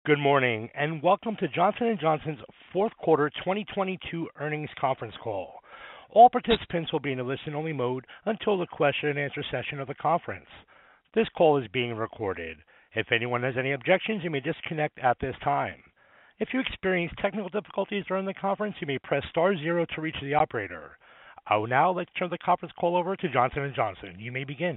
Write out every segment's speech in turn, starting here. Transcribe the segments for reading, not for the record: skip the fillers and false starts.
Good morning, and welcome to Johnson & Johnson's fourth quarter 2022 earnings conference call. All participants will be in a listen-only mode until the question and answer session of the conference. This call is being recorded. If anyone has any objections, you may disconnect at this time. If you experience technical difficulties during the conference, you may press star zero to reach the operator. I will now like to turn the conference call over to Johnson & Johnson. You may begin.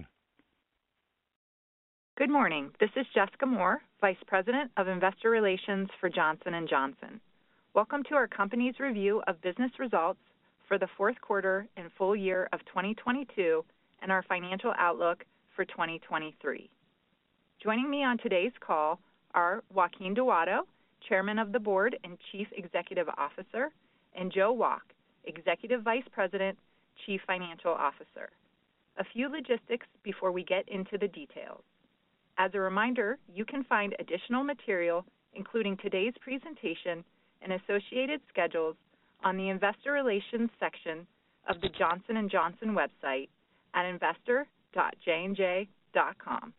Good morning. This is Jessica Moore, Vice President of Investor Relations for Johnson & Johnson. Welcome to our company's review of business results for the fourth quarter and full year of 2022 and our financial outlook for 2023. Joining me on today's call are Joaquin Duato, Chairman of the Board and Chief Executive Officer, and Joe Wolk, Executive Vice President, Chief Financial Officer. A few logistics before we get into the details. As a reminder, you can find additional material, including today's presentation and associated schedules, on the Investor Relations section of the Johnson & Johnson website at investor.jnj.com.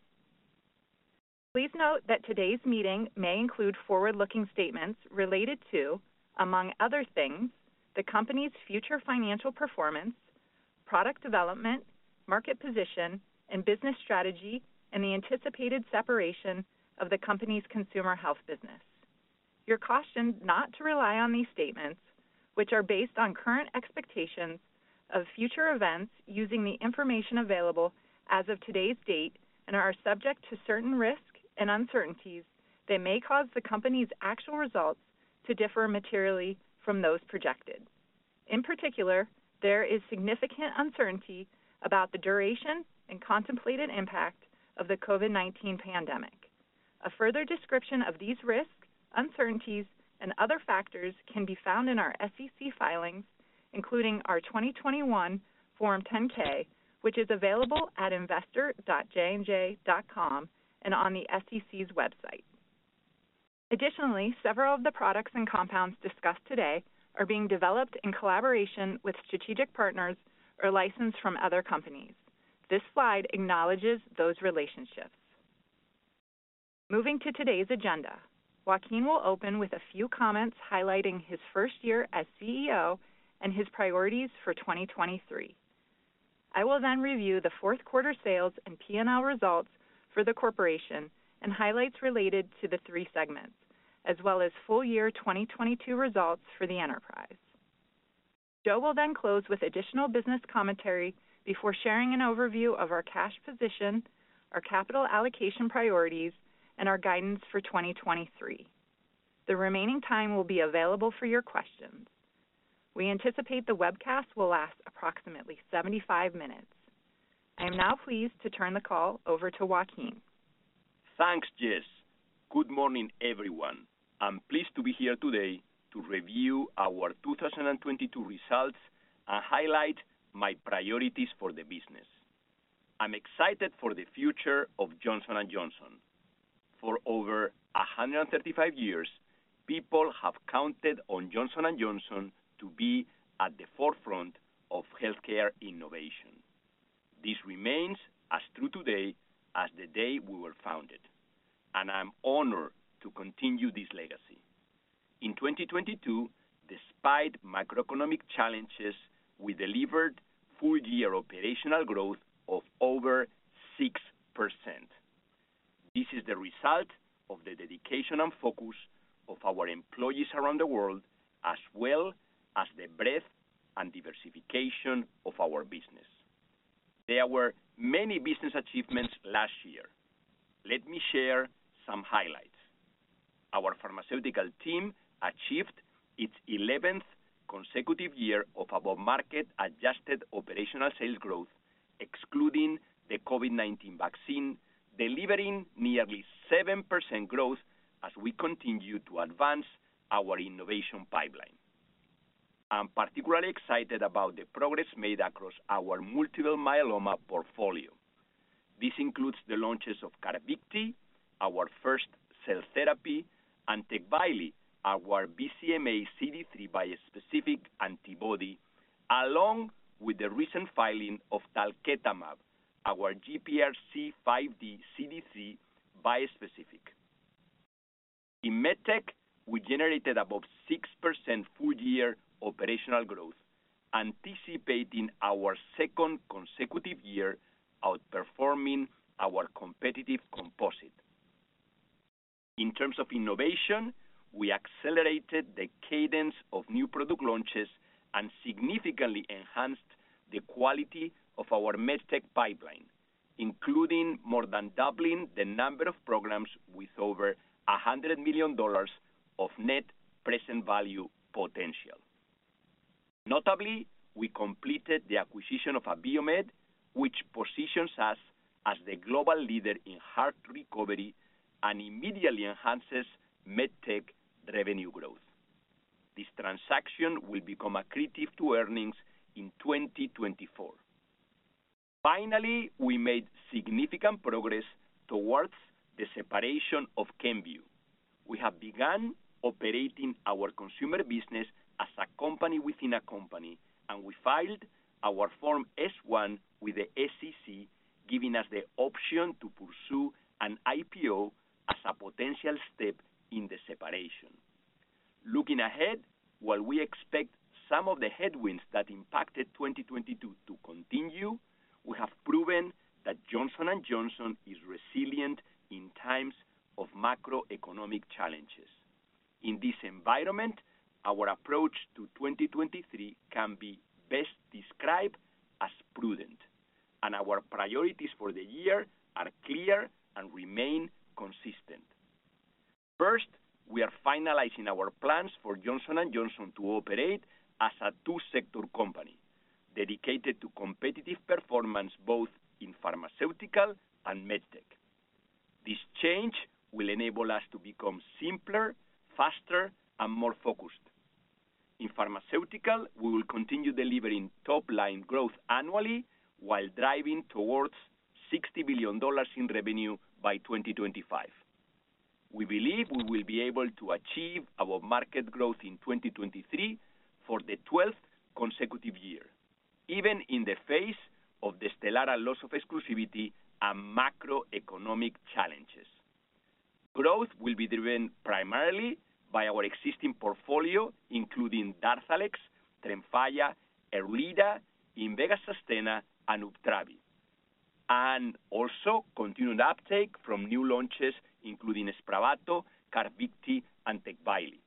Please note that today's meeting may include forward-looking statements related to, among other things, the company's future financial performance, product development, market position, and business strategy, and the anticipated separation of the company's consumer health business. You're cautioned not to rely on these statements, which are based on current expectations of future events using the information available as of today's date and are subject to certain risks and uncertainties that may cause the company's actual results to differ materially from those projected. In particular, there is significant uncertainty about the duration and contemplated impact of the COVID-19 pandemic. A further description of these risks, uncertainties, and other factors can be found in our SEC filings, including our 2021 Form 10-K, which is available at investor.jnj.com and on the SEC's website. Additionally, several of the products and compounds discussed today are being developed in collaboration with strategic partners or licensed from other companies. This slide acknowledges those relationships. Moving to today's agenda, Joaquin will open with a few comments highlighting his first year as CEO and his priorities for 2023. I will then review the fourth quarter sales and P&L results for the corporation and highlights related to the three segments, as well as full year 2022 results for the enterprise. Joe will then close with additional business commentary before sharing an overview of our cash position, our capital allocation priorities, and our guidance for 2023. The remaining time will be available for your questions. We anticipate the webcast will last approximately 75 minutes. I am now pleased to turn the call over to Joaquin. Thanks, Jess. Good morning, everyone. I'm pleased to be here today to review our 2022 results and highlight my priorities for the business. I'm excited for the future of Johnson & Johnson. For over 135 years, people have counted on Johnson & Johnson to be at the forefront of healthcare innovation. This remains as true today as the day we were founded, and I'm honored to continue this legacy. In 2022, despite macroeconomic challenges, we delivered full-year operational growth of over 6%. This is the result of the dedication and focus of our employees around the world, as well as the breadth and diversification of our business. There were many business achievements last year. Let me share some highlights. Our pharmaceutical team achieved its 11th consecutive year of above-market adjusted operational sales growth, excluding the COVID-19 vaccine, delivering nearly 7% growth as we continue to advance our innovation pipeline. I'm particularly excited about the progress made across our multiple myeloma portfolio. This includes the launches of CARVYKTI, our first cell therapy, and TECVAYLI, our BCMA CD3 bispecific antibody, along with the recent filing of talquetamab, our GPRC5D CD3 bispecific. In MedTech, we generated above 6% full-year operational growth, anticipating our second consecutive year outperforming our competitive composite. In terms of innovation, we accelerated the cadence of new product launches and significantly enhanced the quality of our MedTech pipeline, including more than doubling the number of programs with over $100 million of net present value potential. Notably, we completed the acquisition of Abiomed, which positions us as the global leader in heart recovery and immediately enhances MedTech revenue growth. This transaction will become accretive to earnings in 2024. Finally, we made significant progress towards the separation of Kenvue. We have begun operating our consumer business as a company within a company, and we filed our Form S-1 with the SEC, giving us the option to pursue an IPO as a potential step in the separation. Looking ahead, while we expect some of the headwinds that impacted 2022 to continue, we have proven that Johnson & Johnson is resilient in times of macroeconomic challenges. In this environment, our approach to 2023 can be best described as prudent, and our priorities for the year are clear and remain consistent. First, we are finalizing our plans for Johnson & Johnson to operate as a two-sector company dedicated to competitive performance both in pharmaceutical and MedTech. This change will enable us to become simpler, faster, and more focused. In pharmaceutical, we will continue delivering top-line growth annually while driving towards $60 billion in revenue by 2025. We believe we will be able to achieve our market growth in 2023 for the 12th consecutive year, even in the face of the Stelara loss of exclusivity and macroeconomic challenges. Growth will be driven primarily by our existing portfolio, including Darzalex, Tremfya, Erleada, Invega Sustenna, and Uptravi, and also continued uptake from new launches, including Spravato, Carvykti, and Tecvayli.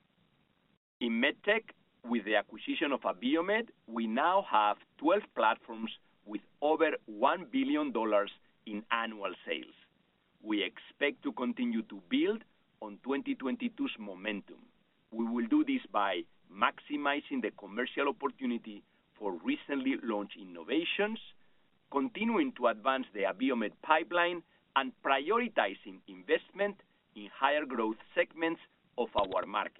In MedTech, with the acquisition of Abiomed, we now have 12 platforms with over $1 billion in annual sales. We expect to continue to build on 2022's momentum. We will do this by maximizing the commercial opportunity for recently launched innovations, continuing to advance the Abiomed pipeline, and prioritizing investment in higher growth segments of our markets.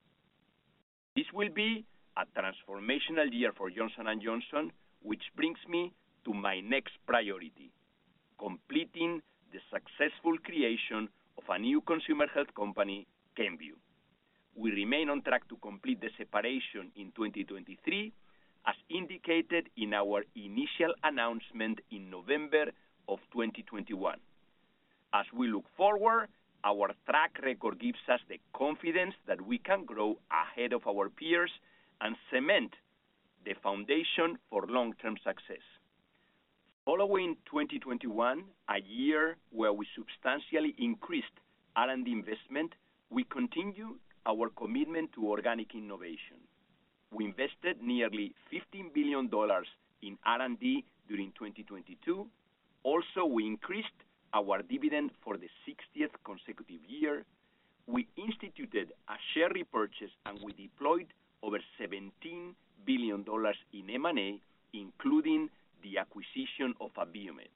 This will be a transformational year for Johnson & Johnson, which brings me to my next priority, completing the successful creation of a new consumer health company, Kenvue. We remain on track to complete the separation in 2023, as indicated in our initial announcement in November of 2021. As we look forward, our track record gives us the confidence that we can grow ahead of our peers and cement the foundation for long-term success. Following 2021, a year where we substantially increased R&D investment, we continue our commitment to organic innovation. We invested nearly $15 billion in R&D during 2022. Also, we increased our dividend for the 60th consecutive year. We instituted a share repurchase, and we deployed over $17 billion in M&A, including the acquisition of Abiomed.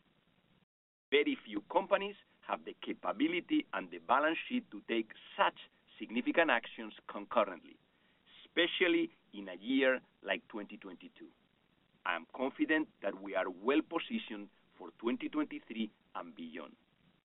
Very few companies have the capability and the balance sheet to take such significant actions concurrently, especially in a year like 2022. I am confident that we are well positioned for 2023 and beyond.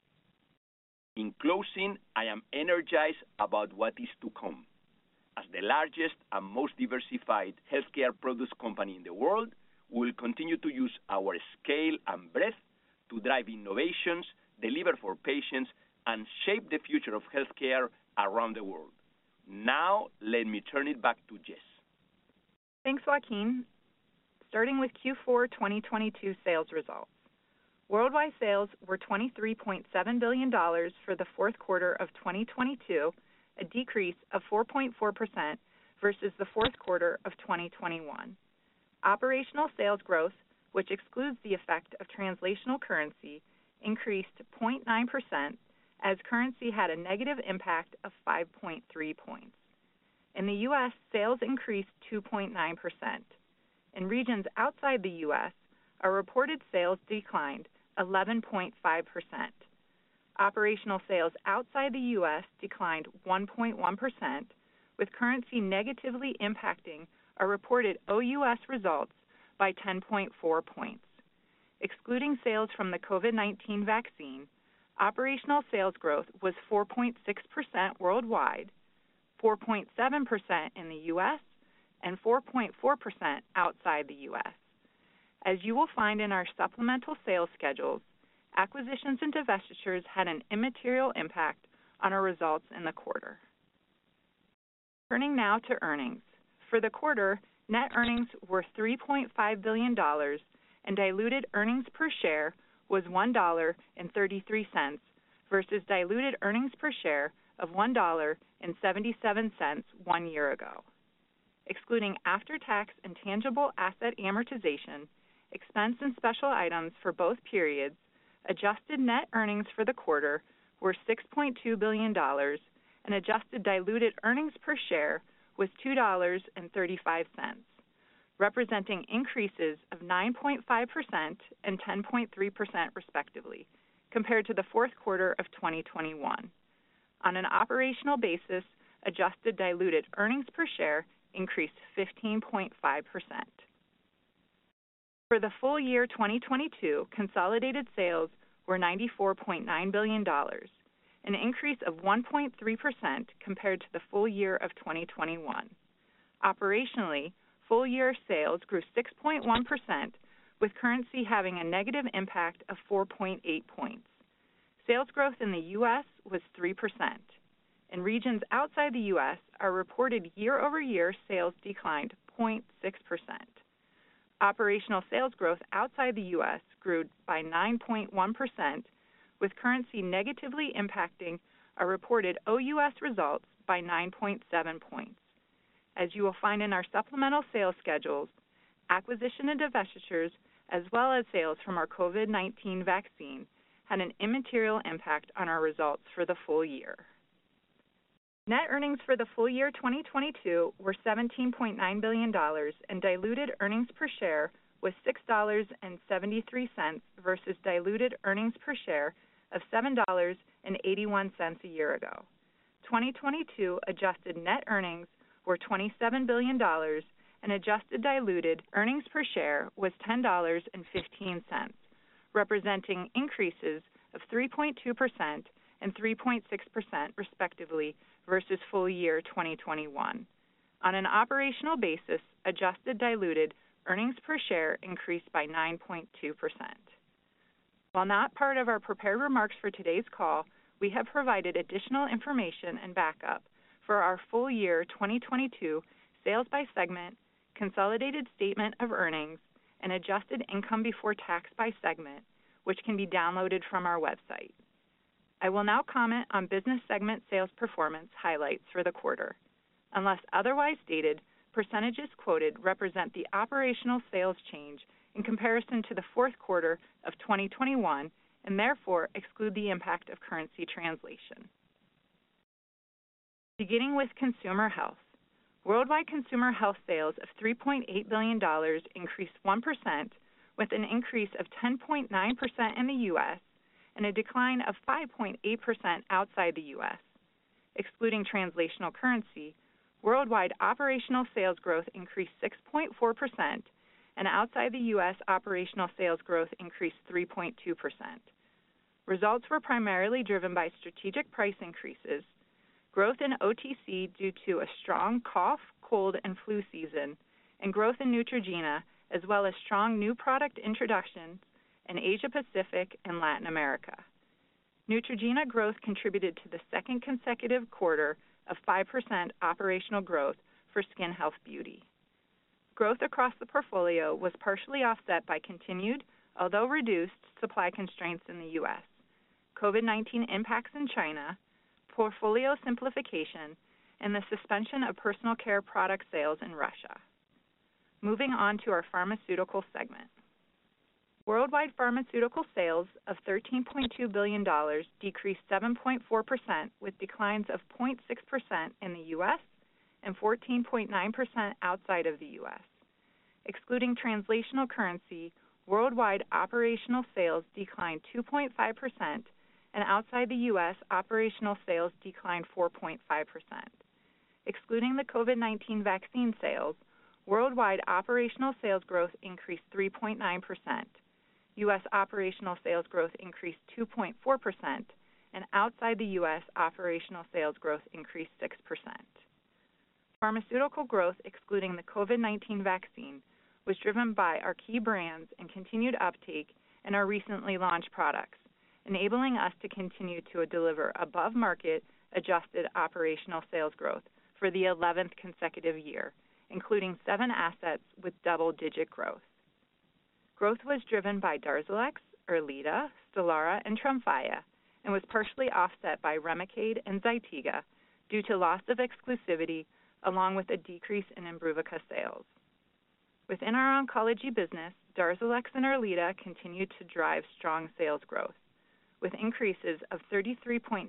In closing, I am energized about what is to come. As the largest and most diversified healthcare products company in the world, we will continue to use our scale and breadth to drive innovations, deliver for patients, and shape the future of healthcare around the world. Now, let me turn it back to Jess. Thanks, Joaquin. Starting with Q4 2022 sales results. Worldwide sales were $23.7 billion for the fourth quarter of 2022, a decrease of 4.4% versus the fourth quarter of 2021. Operational sales growth, which excludes the effect of translational currency, increased 0.9% as currency had a negative impact of 5.3 points. In the U.S., sales increased 2.9%. In regions outside the U.S., our reported sales declined 11.5%. Operational sales outside the U.S. declined 1.1%, with currency negatively impacting our reported OUS results by 10.4 points. Excluding sales from the COVID-19 vaccine, operational sales growth was 4.6% worldwide, 4.7% in the U.S., and 4.4% outside the U.S. As you will find in our supplemental sales schedules, acquisitions and divestitures had an immaterial impact on our results in the quarter. Turning now to earnings. For the quarter, net earnings were $3.5 billion and diluted earnings per share was $1.33 versus diluted earnings per share of $1.77 1 year ago. Excluding after-tax intangible asset amortization, expense and special items for both periods, adjusted net earnings for the quarter were $6.2 billion and adjusted diluted earnings per share was $2.35, representing increases of 9.5% and 10.3% respectively, compared to the fourth quarter of 2021. On an operational basis, adjusted diluted earnings per share increased 15.5%. For the full year 2022, consolidated sales were $94.9 billion, an increase of 1.3% compared to the full year of 2021. Operationally, full year sales grew 6.1%, with currency having a negative impact of 4.8 points. Sales growth in the U.S. was 3%. In regions outside the U.S., our reported year-over-year sales declined 0.6%. Operational sales growth outside the U.S. grew by 9.1%, with currency negatively impacting our reported OUS results by 9.7 points. As you will find in our supplemental sales schedules, acquisition and divestitures, as well as sales from our COVID-19 vaccine, had an immaterial impact on our results for the full year. Net earnings for the full year 2022 were $17.9 billion and diluted earnings per share was $6.73 versus diluted earnings per share of $7.81 a year ago. 2022 adjusted net earnings were $27 billion and adjusted diluted earnings per share was $10.15, representing increases of 3.2% and 3.6% respectively versus full year 2021. On an operational basis, adjusted diluted earnings per share increased by 9.2%. While not part of our prepared remarks for today's call, we have provided additional information and backup for our full year 2022 sales by segment, consolidated statement of earnings, and adjusted income before tax by segment, which can be downloaded from our website. I will now comment on business segment sales performance highlights for the quarter. Unless otherwise stated, percentages quoted represent the operational sales change in comparison to the fourth quarter of 2021 and therefore exclude the impact of currency translation. Beginning with Consumer Health. Worldwide Consumer Health sales of $3.8 billion increased 1%, with an increase of 10.9% in the U.S. and a decline of 5.8% outside the U.S. Excluding translational currency, worldwide operational sales growth increased 6.4%, and outside the U.S. operational sales growth increased 3.2%. Results were primarily driven by strategic price increases, growth in OTC due to a strong cough, cold, and flu season, and growth in Neutrogena, as well as strong new product introductions in Asia Pacific and Latin America. Neutrogena growth contributed to the second consecutive quarter of 5% operational growth for Skin Health Beauty. Growth across the portfolio was partially offset by continued, although reduced, supply constraints in the U.S., COVID-19 impacts in China, portfolio simplification, and the suspension of personal care product sales in Russia. Moving on to our pharmaceutical segment. Worldwide pharmaceutical sales of $13.2 billion decreased 7.4%, with declines of 0.6% in the U.S. and 14.9% outside of the U.S. Excluding translational currency, worldwide operational sales declined 2.5%, and outside the U.S., operational sales declined 4.5%. Excluding the COVID-19 vaccine sales, worldwide operational sales growth increased 3.9%. U.S. operational sales growth increased 2.4%, and outside the U.S., operational sales growth increased 6%. Pharmaceutical growth, excluding the COVID-19 vaccine, was driven by our key brands and continued uptake in our recently launched products, enabling us to continue to deliver above-market adjusted operational sales growth for the 11th consecutive year, including 7 assets with double-digit growth. Growth was driven by Darzalex, Erleada, Stelara, and Tremfya, and was partially offset by Remicade and Zytiga due to loss of exclusivity, along with a decrease in Imbruvica sales. Within our oncology business, Darzalex and Erleada continued to drive strong sales growth, with increases of 33.9%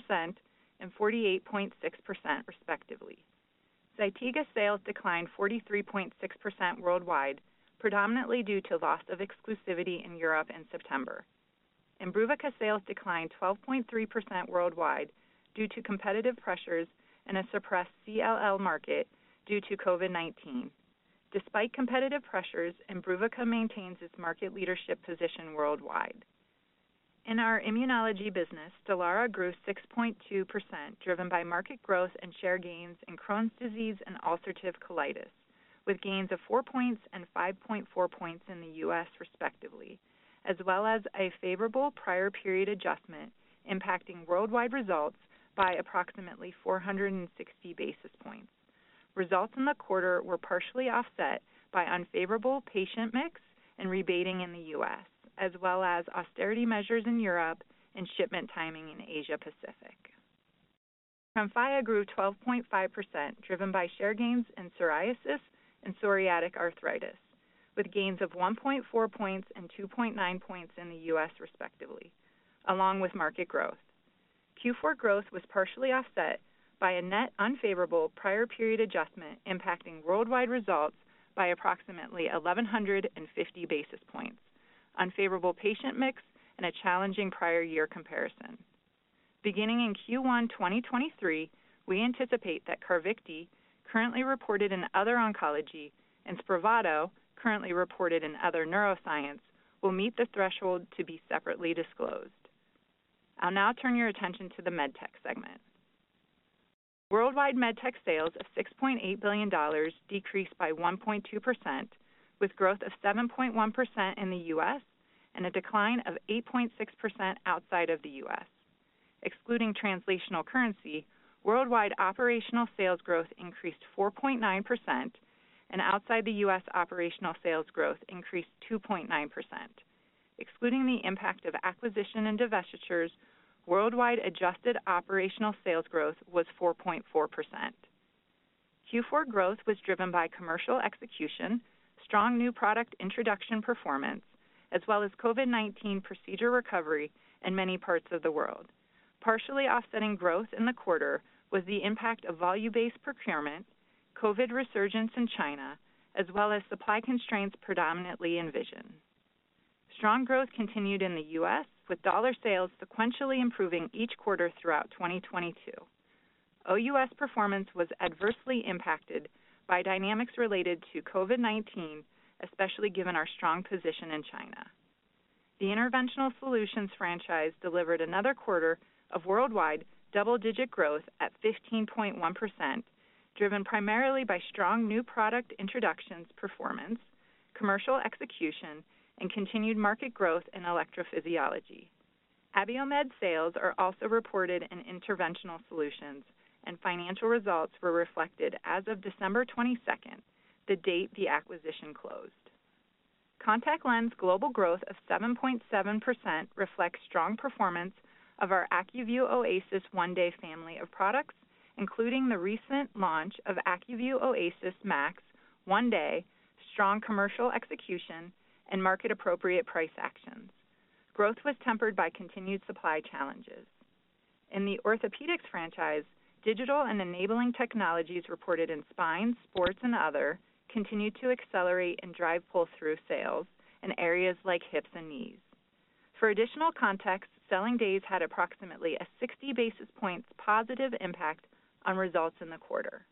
and 48.6% respectively. Zytiga sales declined 43.6% worldwide, predominantly due to loss of exclusivity in Europe in September. Imbruvica sales declined 12.3% worldwide due to competitive pressures and a suppressed CLL market due to COVID-19. Despite competitive pressures, Imbruvica maintains its market leadership position worldwide. In our immunology business, Stelara grew 6.2%, driven by market growth and share gains in Crohn's disease and ulcerative colitis, with gains of 4 points and 5.4 points in the U.S. respectively, as well as a favorable prior period adjustment impacting worldwide results by approximately 460 basis points. Results in the quarter were partially offset by unfavorable patient mix and rebating in the U.S., as well as austerity measures in Europe and shipment timing in Asia Pacific. Tremfya grew 12.5%, driven by share gains in psoriasis and psoriatic arthritis, with gains of 1.4 points and 2.9 points in the U.S. respectively, along with market growth. Q4 growth was partially offset by a net unfavorable prior period adjustment impacting worldwide results by approximately 1,150 basis points, unfavorable patient mix, and a challenging prior year comparison. Beginning in Q1 2023, we anticipate that Carvykti, currently reported in other oncology, and Spravato, currently reported in other neuroscience, will meet the threshold to be separately disclosed. I'll now turn your attention to the MedTech segment. Worldwide MedTech sales of $6.8 billion decreased by 1.2%, with growth of 7.1% in the U.S. and a decline of 8.6% outside of the U.S. Excluding translational currency, worldwide operational sales growth increased 4.9%, and outside the U.S. operational sales growth increased 2.9%. Excluding the impact of acquisition and divestitures, worldwide adjusted operational sales growth was 4.4%. Q4 growth was driven by commercial execution, strong new product introduction performance, as well as COVID-19 procedure recovery in many parts of the world. Partially offsetting growth in the quarter was the impact of volume-based procurement, COVID resurgence in China, as well as supply constraints predominantly in vision. Strong growth continued in the U.S., with dollar sales sequentially improving each quarter throughout 2022. OUS performance was adversely impacted by dynamics related to COVID-19, especially given our strong position in China. The Interventional Solutions franchise delivered another quarter of worldwide double-digit growth at 15.1%, driven primarily by strong new product introductions performance, commercial execution, and continued market growth in electrophysiology. Abiomed sales are also reported in Interventional Solutions, and financial results were reflected as of December 22nd, the date the acquisition closed. Contact lens global growth of 7.7% reflects strong performance of our ACUVUE OASYS One-Day family of products, including the recent launch of ACUVUE OASYS MAX One-Day, strong commercial execution, and market-appropriate price actions. Growth was tempered by continued supply challenges. In the orthopedics franchise, digital and enabling technologies reported in spine, sports, and other continued to accelerate and drive pull-through sales in areas like hips and knees. For additional context, selling days had approximately a 60 basis points positive impact on results in the quarter.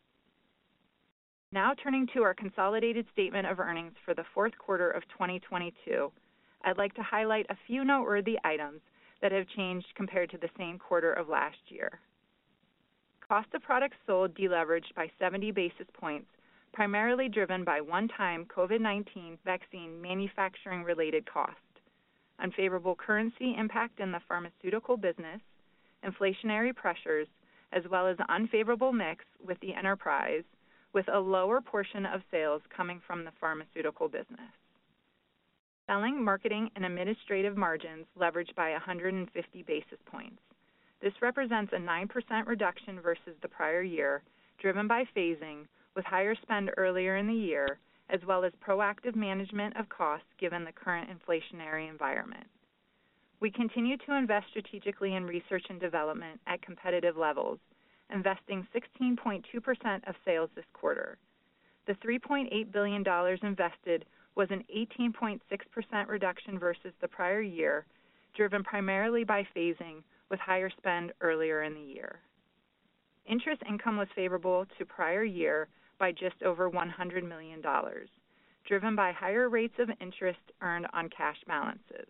Now turning to our consolidated statement of earnings for the fourth quarter of 2022, I'd like to highlight a few noteworthy items that have changed compared to the same quarter of last year. Cost of products sold deleveraged by 70 basis points, primarily driven by one-time COVID-19 vaccine manufacturing-related costs, unfavorable currency impact in the pharmaceutical business, inflationary pressures, as well as unfavorable mix with the enterprise, with a lower portion of sales coming from the pharmaceutical business. Selling, marketing, and administrative margins leveraged by 150 basis points. This represents a 9% reduction versus the prior year, driven by phasing, with higher spend earlier in the year, as well as proactive management of costs given the current inflationary environment. We continue to invest strategically in research and development at competitive levels, investing 16.2% of sales this quarter. The $3.8 billion invested was an 18.6% reduction versus the prior year, driven primarily by phasing with higher spend earlier in the year. Interest income was favorable to prior year by just over $100 million, driven by higher rates of interest earned on cash balances.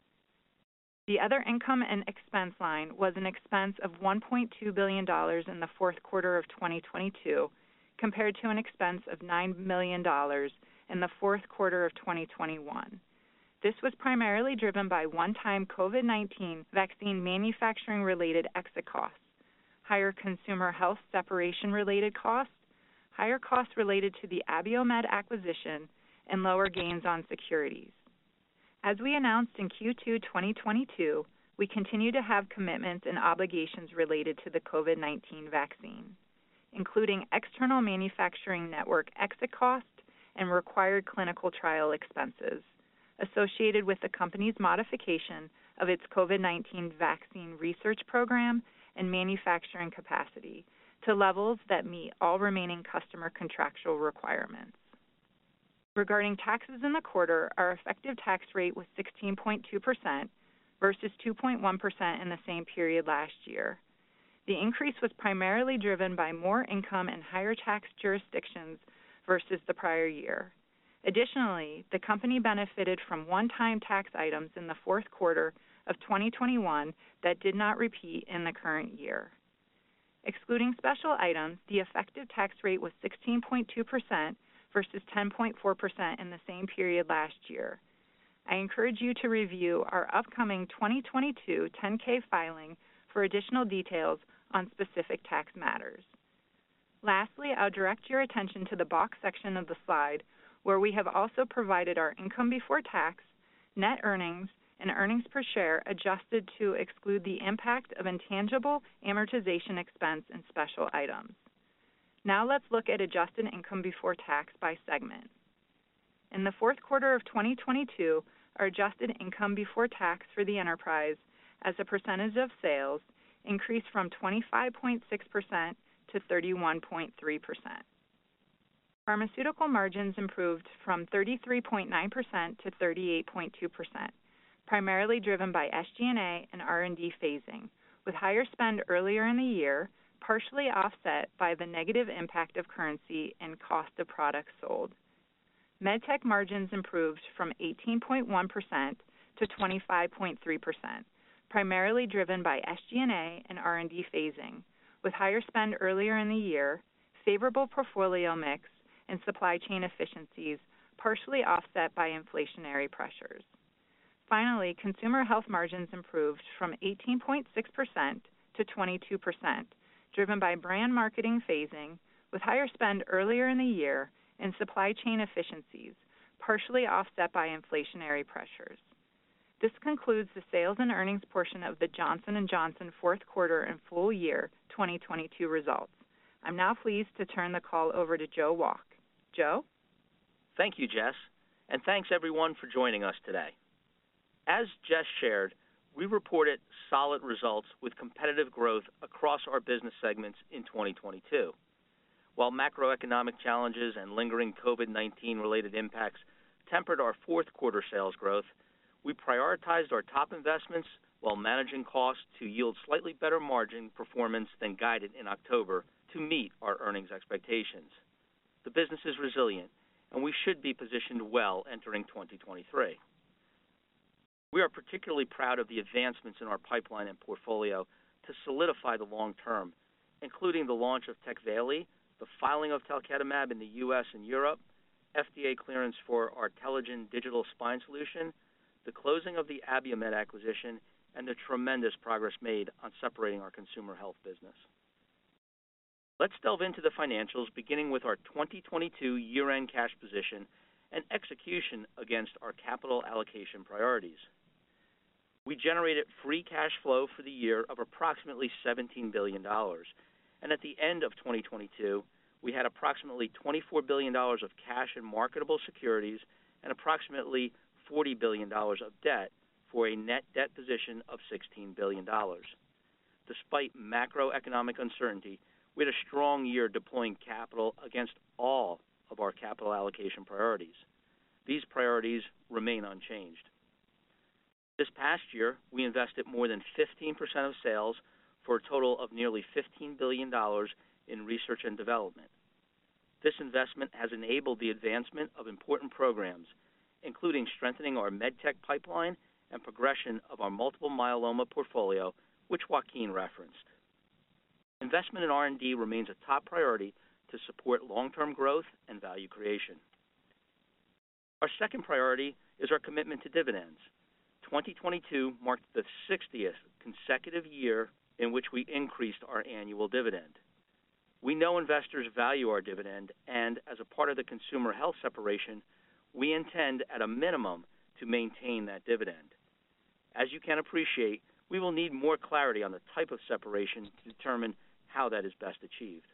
The other income and expense line was an expense of $1.2 billion in the fourth quarter of 2022, compared to an expense of $9 million in the fourth quarter of 2021. This was primarily driven by one-time COVID-19 vaccine manufacturing-related exit costs, higher consumer health separation-related costs, higher costs related to the Abiomed acquisition, and lower gains on securities. As we announced in Q2 2022, we continue to have commitments and obligations related to the COVID-19 vaccine, including external manufacturing network exit costs and required clinical trial expenses associated with the company's modification of its COVID-19 vaccine research program and manufacturing capacity to levels that meet all remaining customer contractual requirements. Regarding taxes in the quarter, our effective tax rate was 16.2% versus 2.1% in the same period last year. The increase was primarily driven by more income in higher tax jurisdictions versus the prior year. Additionally, the company benefited from one-time tax items in the fourth quarter of 2021 that did not repeat in the current year. Excluding special items, the effective tax rate was 16.2% versus 10.4% in the same period last year. I encourage you to review our upcoming 2022 10-K filing for additional details on specific tax matters. Lastly, I'll direct your attention to the box section of the slide, where we have also provided our income before tax, net earnings, and earnings per share adjusted to exclude the impact of intangible amortization expense and special items. Now let's look at adjusted income before tax by segment. In the fourth quarter of 2022, our adjusted income before tax for the enterprise as a percentage of sales increased from 25.6% to 31.3%. Pharmaceutical margins improved from 33.9% to 38.2%, primarily driven by SG&A and R&D phasing, with higher spend earlier in the year, partially offset by the negative impact of currency and cost of products sold. MedTech margins improved from 18.1% to 25.3%, primarily driven by SG&A and R&D phasing, with higher spend earlier in the year, favorable portfolio mix, and supply chain efficiencies, partially offset by inflationary pressures. Finally, consumer health margins improved from 18.6% to 22%, driven by brand marketing phasing with higher spend earlier in the year and supply chain efficiencies, partially offset by inflationary pressures. This concludes the sales and earnings portion of the Johnson & Johnson fourth quarter and full year 2022 results. I'm now pleased to turn the call over to Joe Wolk. Joe? Thank you, Jess, and thanks everyone for joining us today. As Jess shared, we reported solid results with competitive growth across our business segments in 2022. While macroeconomic challenges and lingering COVID-19 related impacts tempered our fourth quarter sales growth, we prioritized our top investments while managing costs to yield slightly better margin performance than guided in October to meet our earnings expectations. The business is resilient, and we should be positioned well entering 2023. We are particularly proud of the advancements in our pipeline and portfolio to solidify the long term, including the launch of TECVAYLI, the filing of talquetamab in the U.S. and Europe, FDA clearance for our Telligent digital spine solution, the closing of the Abiomed acquisition, and the tremendous progress made on separating our consumer health business. Let's delve into the financials, beginning with our 2022 year-end cash position and execution against our capital allocation priorities. We generated free cash flow for the year of approximately $17 billion, and at the end of 2022, we had approximately $24 billion of cash and marketable securities and approximately $40 billion of debt for a net debt position of $16 billion. Despite macroeconomic uncertainty, we had a strong year deploying capital against all of our capital allocation priorities. These priorities remain unchanged. This past year, we invested more than 15% of sales for a total of nearly $15 billion in research and development. This investment has enabled the advancement of important programs, including strengthening our MedTech pipeline and progression of our multiple myeloma portfolio, which Joaquin referenced. Investment in R&D remains a top priority to support long-term growth and value creation. Our second priority is our commitment to dividends. 2022 marked the 60th consecutive year in which we increased our annual dividend. We know investors value our dividend, and as a part of the consumer health separation, we intend at a minimum to maintain that dividend. As you can appreciate, we will need more clarity on the type of separation to determine how that is best achieved.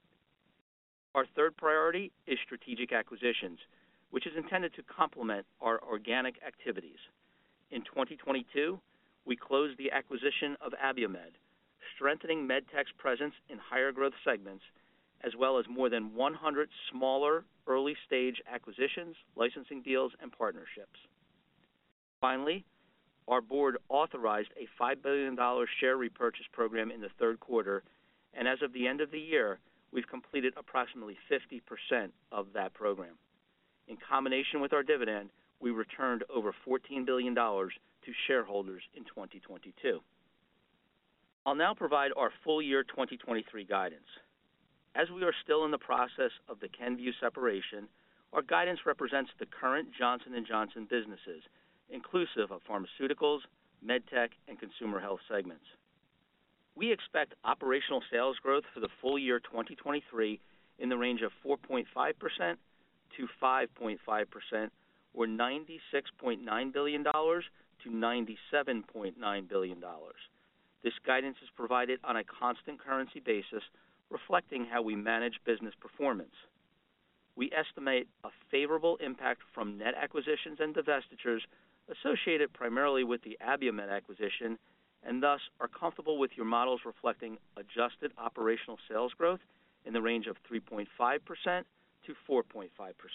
Our third priority is strategic acquisitions, which is intended to complement our organic activities. In 2022, we closed the acquisition of Abiomed, strengthening MedTech's presence in higher growth segments, as well as more than 100 smaller early-stage acquisitions, licensing deals, and partnerships. Finally, our board authorized a $5 billion share repurchase program in the third quarter, and as of the end of the year, we've completed approximately 50% of that program. In combination with our dividend, we returned over $14 billion to shareholders in 2022. I'll now provide our full year 2023 guidance. As we are still in the process of the Kenvue separation, our guidance represents the current Johnson & Johnson businesses, inclusive of pharmaceuticals, MedTech, and consumer health segments. We expect operational sales growth for the full year 2023 in the range of 4.5% to 5.5%, or $96.9 billion to $97.9 billion. This guidance is provided on a constant currency basis, reflecting how we manage business performance. We estimate a favorable impact from net acquisitions and divestitures associated primarily with the Abiomed acquisition, and thus are comfortable with your models reflecting adjusted operational sales growth in the range of 3.5% to 4.5%.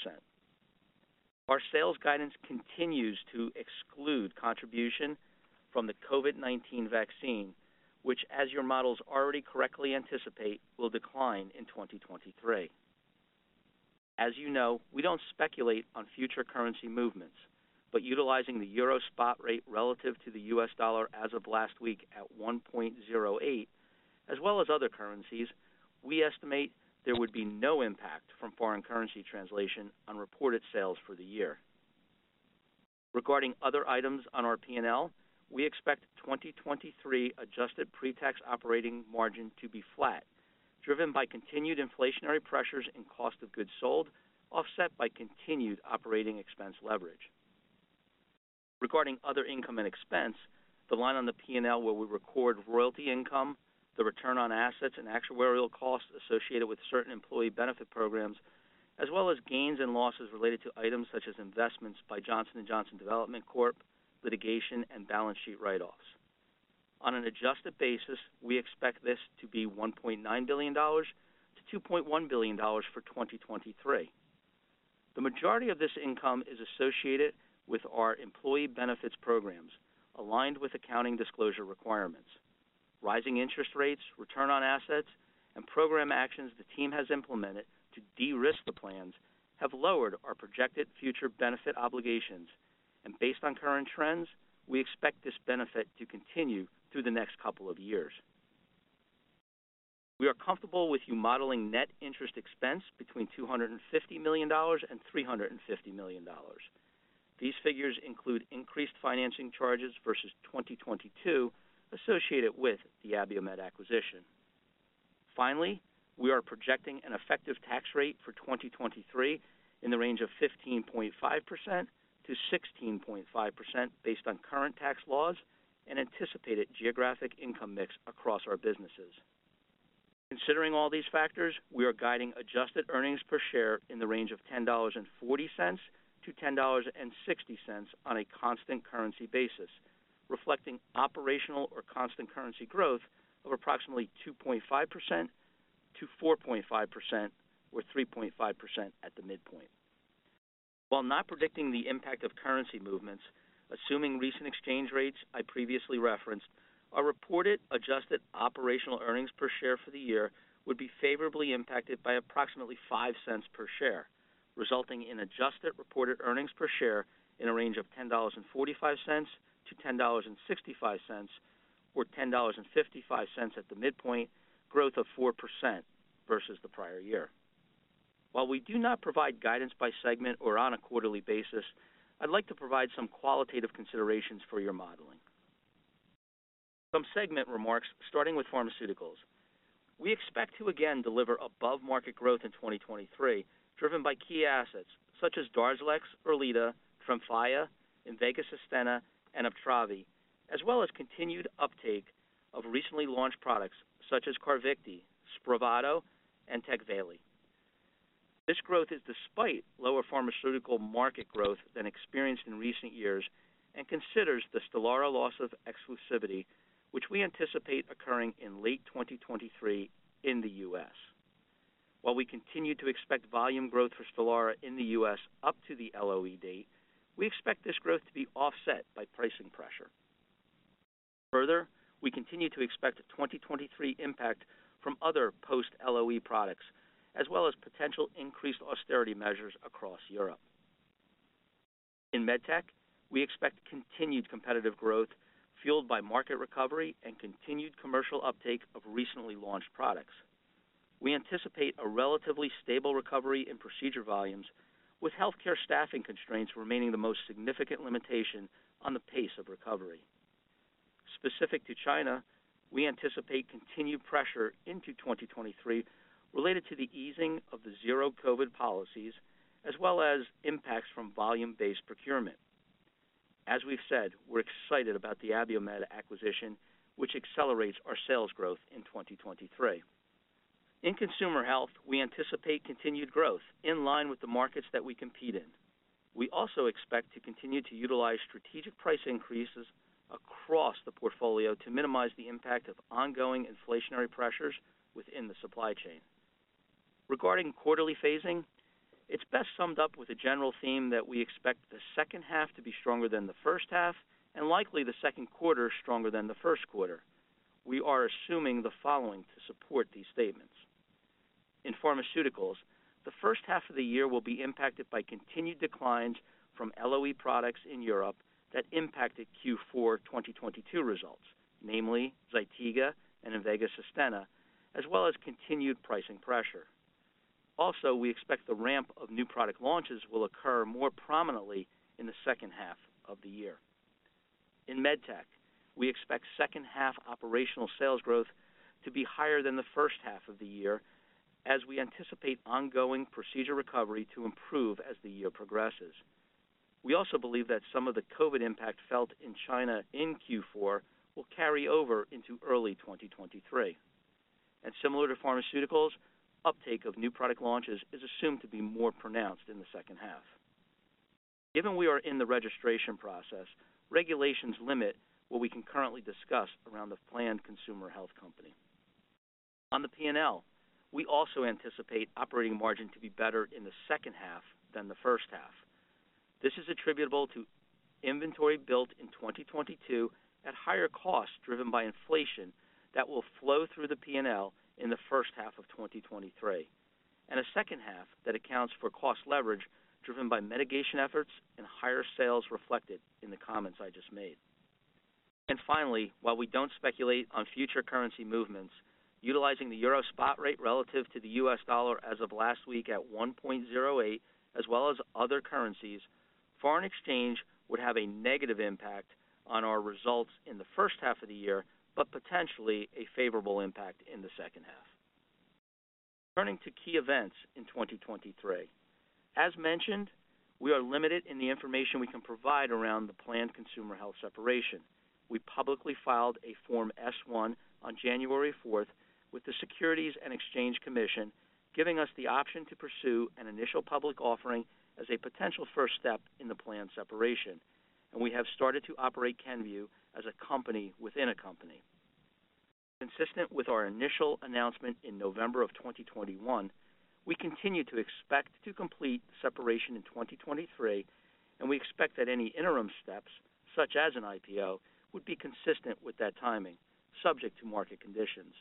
Our sales guidance continues to exclude contribution from the COVID-19 vaccine, which, as your models already correctly anticipate, will decline in 2023. As you know, we don't speculate on future currency movements, but utilizing the euro spot rate relative to the US dollar as of last week at 1.08, as well as other currencies, we estimate there would be no impact from foreign currency translation on reported sales for the year. Regarding other items on our P&L, we expect 2023 adjusted pre-tax operating margin to be flat, driven by continued inflationary pressures in cost of goods sold, offset by continued operating expense leverage. Regarding other income and expense, the line on the P&L where we record royalty income, the return on assets and actuarial costs associated with certain employee benefit programs, as well as gains and losses related to items such as investments by Johnson & Johnson Development Corp., litigation, and balance sheet write-offs. On an adjusted basis, we expect this to be $1.9 billion to $2.1 billion for 2023. The majority of this income is associated with our employee benefits programs, aligned with accounting disclosure requirements. Rising interest rates, return on assets, and program actions the team has implemented to de-risk the plans have lowered our projected future benefit obligations, and based on current trends, we expect this benefit to continue through the next couple of years. We are comfortable with you modeling net interest expense between $250 million and $350 million. These figures include increased financing charges versus 2022 associated with the Abiomed acquisition. Finally, we are projecting an effective tax rate for 2023 in the range of 15.5% to 16.5% based on current tax laws and anticipated geographic income mix across our businesses. Considering all these factors, we are guiding adjusted earnings per share in the range of $10.40 to $10.60 on a constant currency basis, reflecting operational or constant currency growth of approximately 2.5% to 4.5% or 3.5% at the midpoint. While not predicting the impact of currency movements, assuming recent exchange rates I previously referenced, our reported adjusted operational earnings per share for the year would be favorably impacted by approximately 5 cents per share, resulting in adjusted reported earnings per share in a range of $10.45 to $10.65 or $10.55 at the midpoint, growth of 4% versus the prior year. While we do not provide guidance by segment or on a quarterly basis, I'd like to provide some qualitative considerations for your modeling. Some segment remarks, starting with pharmaceuticals. We expect to again deliver above-market growth in 2023, driven by key assets such as Darzalex, Erleada, Tremfya, Invega Sustenna, and Uptravi, as well as continued uptake of recently launched products such as Carvykti, Spravato, and Tecvayli. This growth is despite lower pharmaceutical market growth than experienced in recent years and considers the Stelara loss of exclusivity, which we anticipate occurring in late 2023 in the U.S. While we continue to expect volume growth for Stelara in the U.S. up to the LOE date, we expect this growth to be offset by pricing pressure. Further, we continue to expect a 2023 impact from other post-LOE products, as well as potential increased austerity measures across Europe. In MedTech, we expect continued competitive growth fueled by market recovery and continued commercial uptake of recently launched products. We anticipate a relatively stable recovery in procedure volumes, with healthcare staffing constraints remaining the most significant limitation on the pace of recovery. Specific to China, we anticipate continued pressure into 2023 related to the easing of the zero COVID policies, as well as impacts from volume-based procurement. As we've said, we're excited about the Abiomed acquisition, which accelerates our sales growth in 2023. In consumer health, we anticipate continued growth in line with the markets that we compete in. We also expect to continue to utilize strategic price increases across the portfolio to minimize the impact of ongoing inflationary pressures within the supply chain. Regarding quarterly phasing, it's best summed up with a general theme that we expect the second half to be stronger than the first half and likely the second quarter stronger than the first quarter. We are assuming the following to support these statements. In pharmaceuticals, the first half of the year will be impacted by continued declines from LOE products in Europe that impacted Q4 2022 results, namely Zytiga and Invega Sustenna, as well as continued pricing pressure. Also, we expect the ramp of new product launches will occur more prominently in the second half of the year. In MedTech, we expect second half operational sales growth to be higher than the first half of the year as we anticipate ongoing procedure recovery to improve as the year progresses. We also believe that some of the COVID impact felt in China in Q4 will carry over into early 2023. And similar to pharmaceuticals, uptake of new product launches is assumed to be more pronounced in the second half. Given we are in the registration process, regulations limit what we can currently discuss around the planned consumer health company. On the P&L, we also anticipate operating margin to be better in the second half than the first half. This is attributable to inventory built in 2022 at higher costs driven by inflation that will flow through the P&L in the first half of 2023, and a second half that accounts for cost leverage driven by mitigation efforts and higher sales reflected in the comments I just made. And finally, while we don't speculate on future currency movements, utilizing the euro spot rate relative to the U.S. dollar as of last week at 1.08, as well as other currencies, foreign exchange would have a negative impact on our results in the first half of the year, but potentially a favorable impact in the second half. Turning to key events in 2023. As mentioned, we are limited in the information we can provide around the planned consumer health separation. We publicly filed a Form S-1 on January 4th with the Securities and Exchange Commission, giving us the option to pursue an initial public offering as a potential first step in the planned separation, and we have started to operate Kenvue as a company within a company. Consistent with our initial announcement in November of 2021, we continue to expect to complete separation in 2023, and we expect that any interim steps, such as an IPO, would be consistent with that timing, subject to market conditions.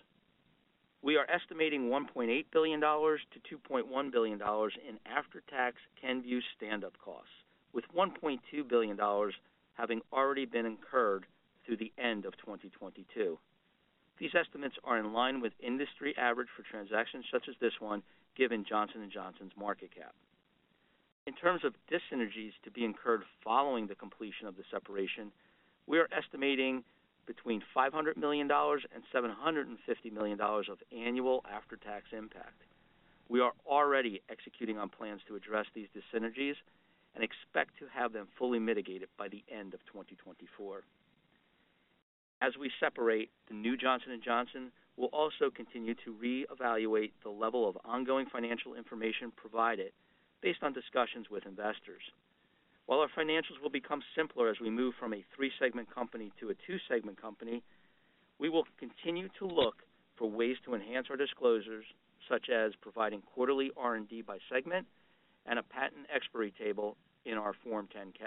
We are estimating $1.8 billion to $2.1 billion in after-tax Kenvue stand-up costs, with $1.2 billion having already been incurred through the end of 2022. These estimates are in line with industry average for transactions such as this one, given Johnson & Johnson's market cap. In terms of dyssynergies to be incurred following the completion of the separation, we are estimating between $500 million and $750 million of annual after-tax impact. We are already executing on plans to address these dyssynergies and expect to have them fully mitigated by the end of 2024. As we separate, the new Johnson & Johnson will also continue to reevaluate the level of ongoing financial information provided based on discussions with investors. While our financials will become simpler as we move from a three-segment company to a two-segment company, we will continue to look for ways to enhance our disclosures, such as providing quarterly R&D by segment and a patent expiry table in our Form 10-K.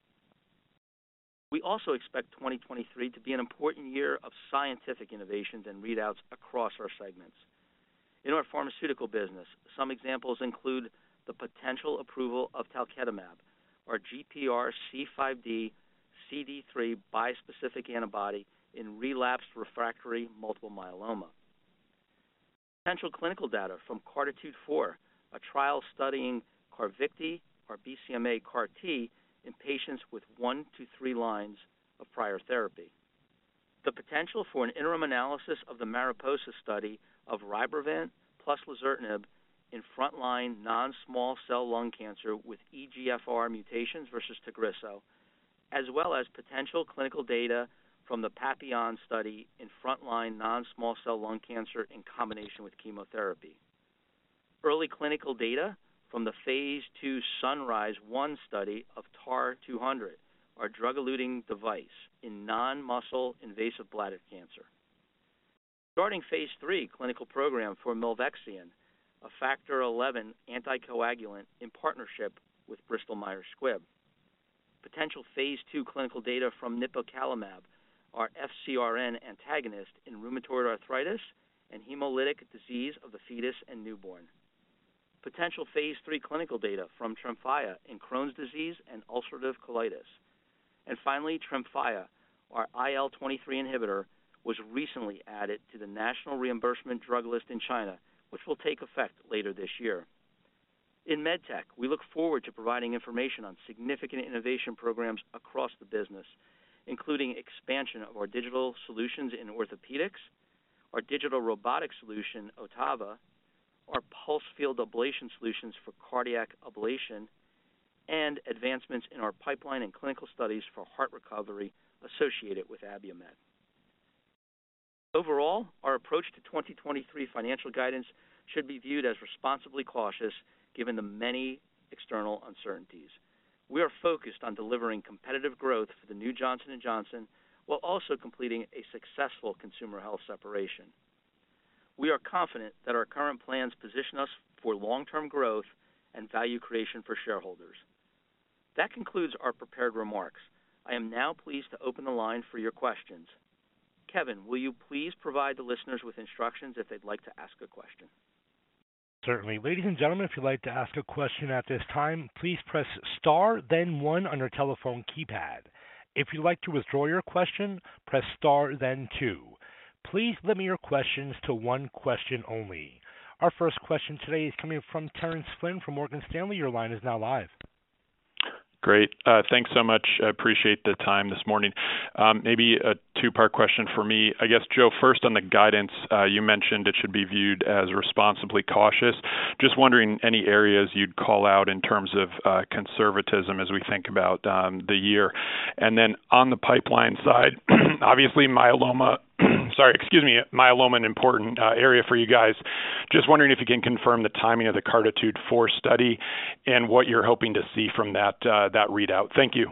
We also expect 2023 to be an important year of scientific innovations and readouts across our segments. In our pharmaceutical business, some examples include the potential approval of talquetamab, our GPRC5D CD3 bispecific antibody in relapsed refractory multiple myeloma. Potential clinical data from CARTITUDE-4, a trial studying Carvykti, our BCMA CAR-T, in patients with 1 to 3 lines of prior therapy. The potential for an interim analysis of the Mariposa study of Rybrevant plus lazertinib in frontline non-small cell lung cancer with EGFR mutations versus Tagrisso, as well as potential clinical data from the Papillon study in frontline non-small cell lung cancer in combination with chemotherapy. Early clinical data from the Phase 2 Sunrise-1 study of TAR-200, our drug-eluting device in non-muscle invasive bladder cancer. Starting Phase 3 clinical program for Milvexian, a Factor XI anticoagulant in partnership with Bristol Myers Squibb. Potential Phase 2 clinical data from Nipocalimab, our FcRn antagonist in rheumatoid arthritis and hemolytic disease of the fetus and newborn. Potential Phase 3 clinical data from Tremfya in Crohn's disease and ulcerative colitis. And finally, Tremfya, our IL-23 inhibitor, was recently added to the National Reimbursement Drug List in China, which will take effect later this year. In MedTech, we look forward to providing information on significant innovation programs across the business, including expansion of our digital solutions in orthopedics, our digital robotic solution, Ottava, our pulse field ablation solutions for cardiac ablation, and advancements in our pipeline and clinical studies for heart recovery associated with Abiomed. Overall, our approach to 2023 financial guidance should be viewed as responsibly cautious given the many external uncertainties. We are focused on delivering competitive growth for the new Johnson & Johnson while also completing a successful consumer health separation. We are confident that our current plans position us for long-term growth and value creation for shareholders. That concludes our prepared remarks. I am now pleased to open the line for your questions. Kevin, will you please provide the listeners with instructions if they'd like to ask a question? Certainly. Ladies and gentlemen, if you'd like to ask a question at this time, please press star, then 1 on your telephone keypad. If you'd like to withdraw your question, press star, then 2. Please limit your questions to one question only. Our first question today is coming from Terence Flynn from Morgan Stanley. Your line is now live. Great. Thanks so much. I appreciate the time this morning. Maybe a two-part question for me. I guess, Joe, first on the guidance, you mentioned it should be viewed as responsibly cautious. Just wondering any areas you'd call out in terms of conservatism as we think about the year. And then on the pipeline side, obviously myeloma, myeloma an important area for you guys. Just wondering if you can confirm the timing of the CARTITUDE-4 study and what you're hoping to see from that readout. Thank you.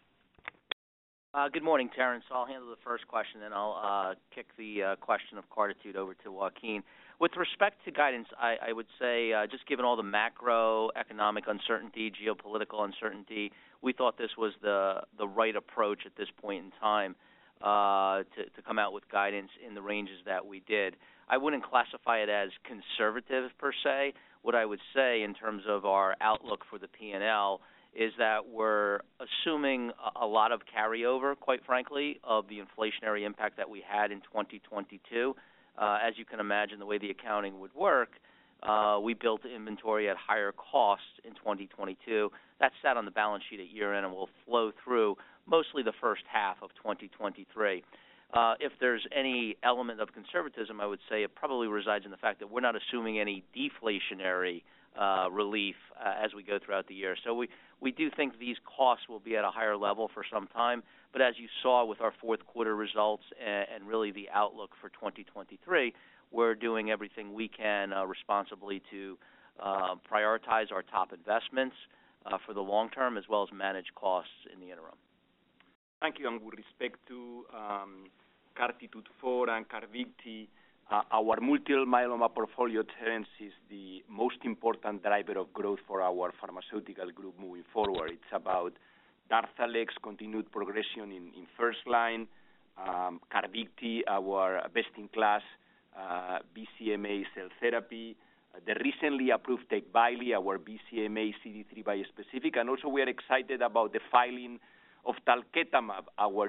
Good morning, Terence. I'll handle the first question, then I'll kick the question of CARTITUDE over to Joaquin. With respect to guidance, I would say just given all the macroeconomic uncertainty, geopolitical uncertainty, we thought this was the right approach at this point in time to come out with guidance in the ranges that we did. I wouldn't classify it as conservative per se. What I would say in terms of our outlook for the P&L is that we're assuming a lot of carryover, quite frankly, of the inflationary impact that we had in 2022. As you can imagine, the way the accounting would work, we built inventory at higher costs in 2022. That sat on the balance sheet at year-end and will flow through mostly the first half of 2023. If there's any element of conservatism, I would say it probably resides in the fact that we're not assuming any deflationary relief as we go throughout the year. So we do think these costs will be at a higher level for some time, but as you saw with our fourth quarter results and really the outlook for 2023, we're doing everything we can responsibly to prioritize our top investments for the long term as well as manage costs in the interim. Thank you. And with respect to CARTITUDE-4 and CARVYKTI, our multiple myeloma portfolio, Terence, is the most important driver of growth for our pharmaceutical group moving forward. It's about DARZALEX, continued progression in first line, CARVYKTI, our best-in-class BCMA cell therapy, the recently approved TECVAYLI, our BCMA CD3 bispecific, and also we are excited about the filing of talquetamab, our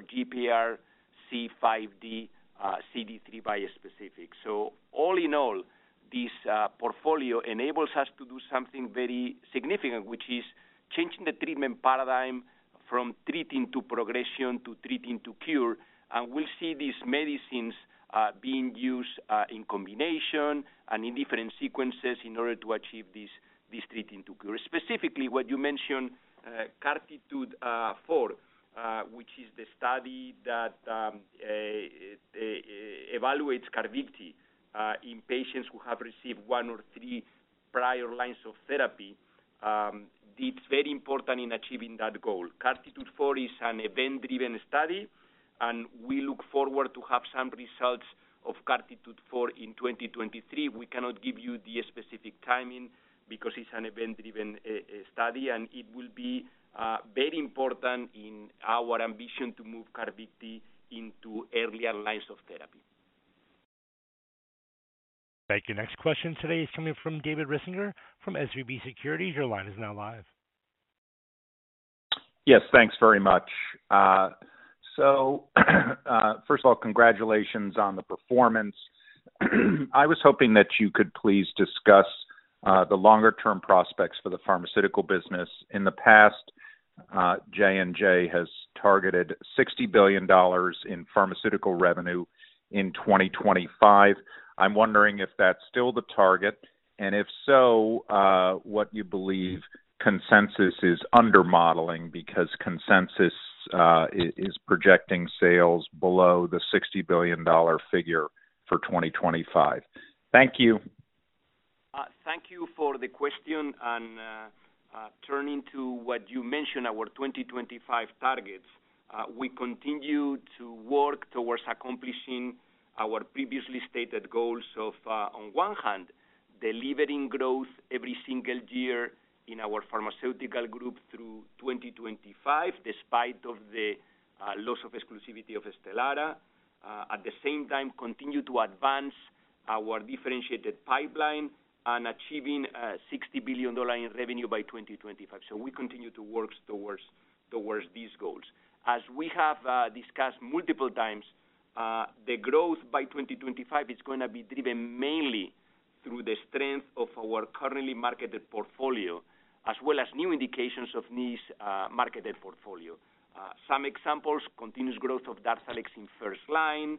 GPRC5D CD3 bispecific. So all in all, this portfolio enables us to do something very significant, which is changing the treatment paradigm from treating to progression to treating to cure, and we'll see these medicines being used in combination and in different sequences in order to achieve this treating to cure. Specifically, what you mentioned, CARTITUDE-4, which is the study that evaluates CARVYKTI in patients who have received 1 or 3 prior lines of therapy. It's very important in achieving that goal. CARTITUDE-4 is an event-driven study, and we look forward to have some results of CARTITUDE-4 in 2023. We cannot give you the specific timing because it's an event-driven study, and it will be very important in our ambition to move CARVYKTI into earlier lines of therapy. Thank you. Next question today is coming from David Risinger from SVB Securities. Your line is now live. Yes, thanks very much. So, first of all, congratulations on the performance. I was hoping that you could please discuss the longer-term prospects for the pharmaceutical business. In the past, J&J has targeted $60 billion in pharmaceutical revenue in 2025. I'm wondering if that's still the target, and if so, what you believe consensus is under-modeling, because consensus is projecting sales below the $60 billion figure for 2025. Thank you. Thank you for the question, and turning to what you mentioned, our 2025 targets, we continue to work towards accomplishing our previously stated goals of, on one hand, delivering growth every single year in our pharmaceutical group through 2025, despite of the loss of exclusivity of Stelara. At the same time, continue to advance our differentiated pipeline and achieving $60 billion in revenue by 2025. So we continue to work towards these goals. As we have discussed multiple times, the growth by 2025 is going to be driven mainly through the strength of our currently marketed portfolio, as well as new indications of these marketed portfolio. Some examples: continuous growth of Darzalex in first line,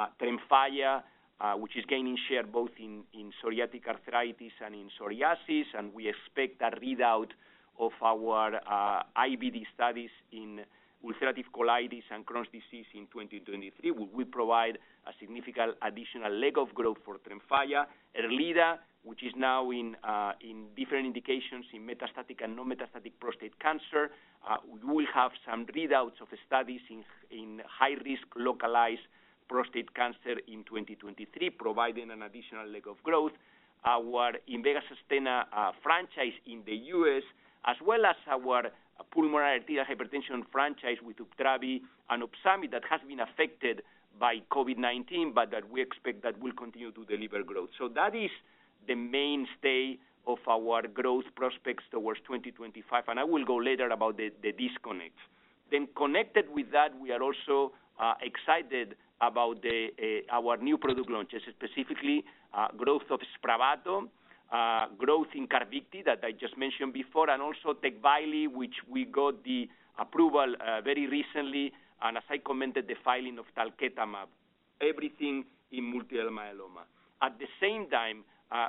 Tremfya, which is gaining share both in psoriatic arthritis and in psoriasis, and we expect a readout of our IBD studies in ulcerative colitis and Crohn's disease in 2023. We will provide a significant additional leg of growth for Tremfya. Erleada, which is now in different indications in metastatic and non-metastatic prostate cancer. We will have some readouts of studies in high-risk localized prostate cancer in 2023, providing an additional leg of growth. Our Invega Sustenna franchise in the U.S., as well as our pulmonary arterial hypertension franchise with Uptravi and Opsumit, that has been affected by COVID-19, but that we expect that will continue to deliver growth. So that is the mainstay of our growth prospects towards 2025, and I will go later about the disconnects. Then connected with that, we are also excited about our new product launches, specifically growth of Spravato, growth in Carvykti that I just mentioned before, and also Tecvayli, which we got the approval very recently, and as I commented, the filing of Talquetamab, everything in multiple myeloma. At the same time,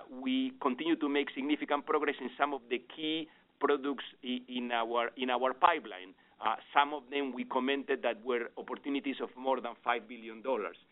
we continue to make significant progress in some of the key products in our pipeline. Some of them we commented that were opportunities of more than $5 billion.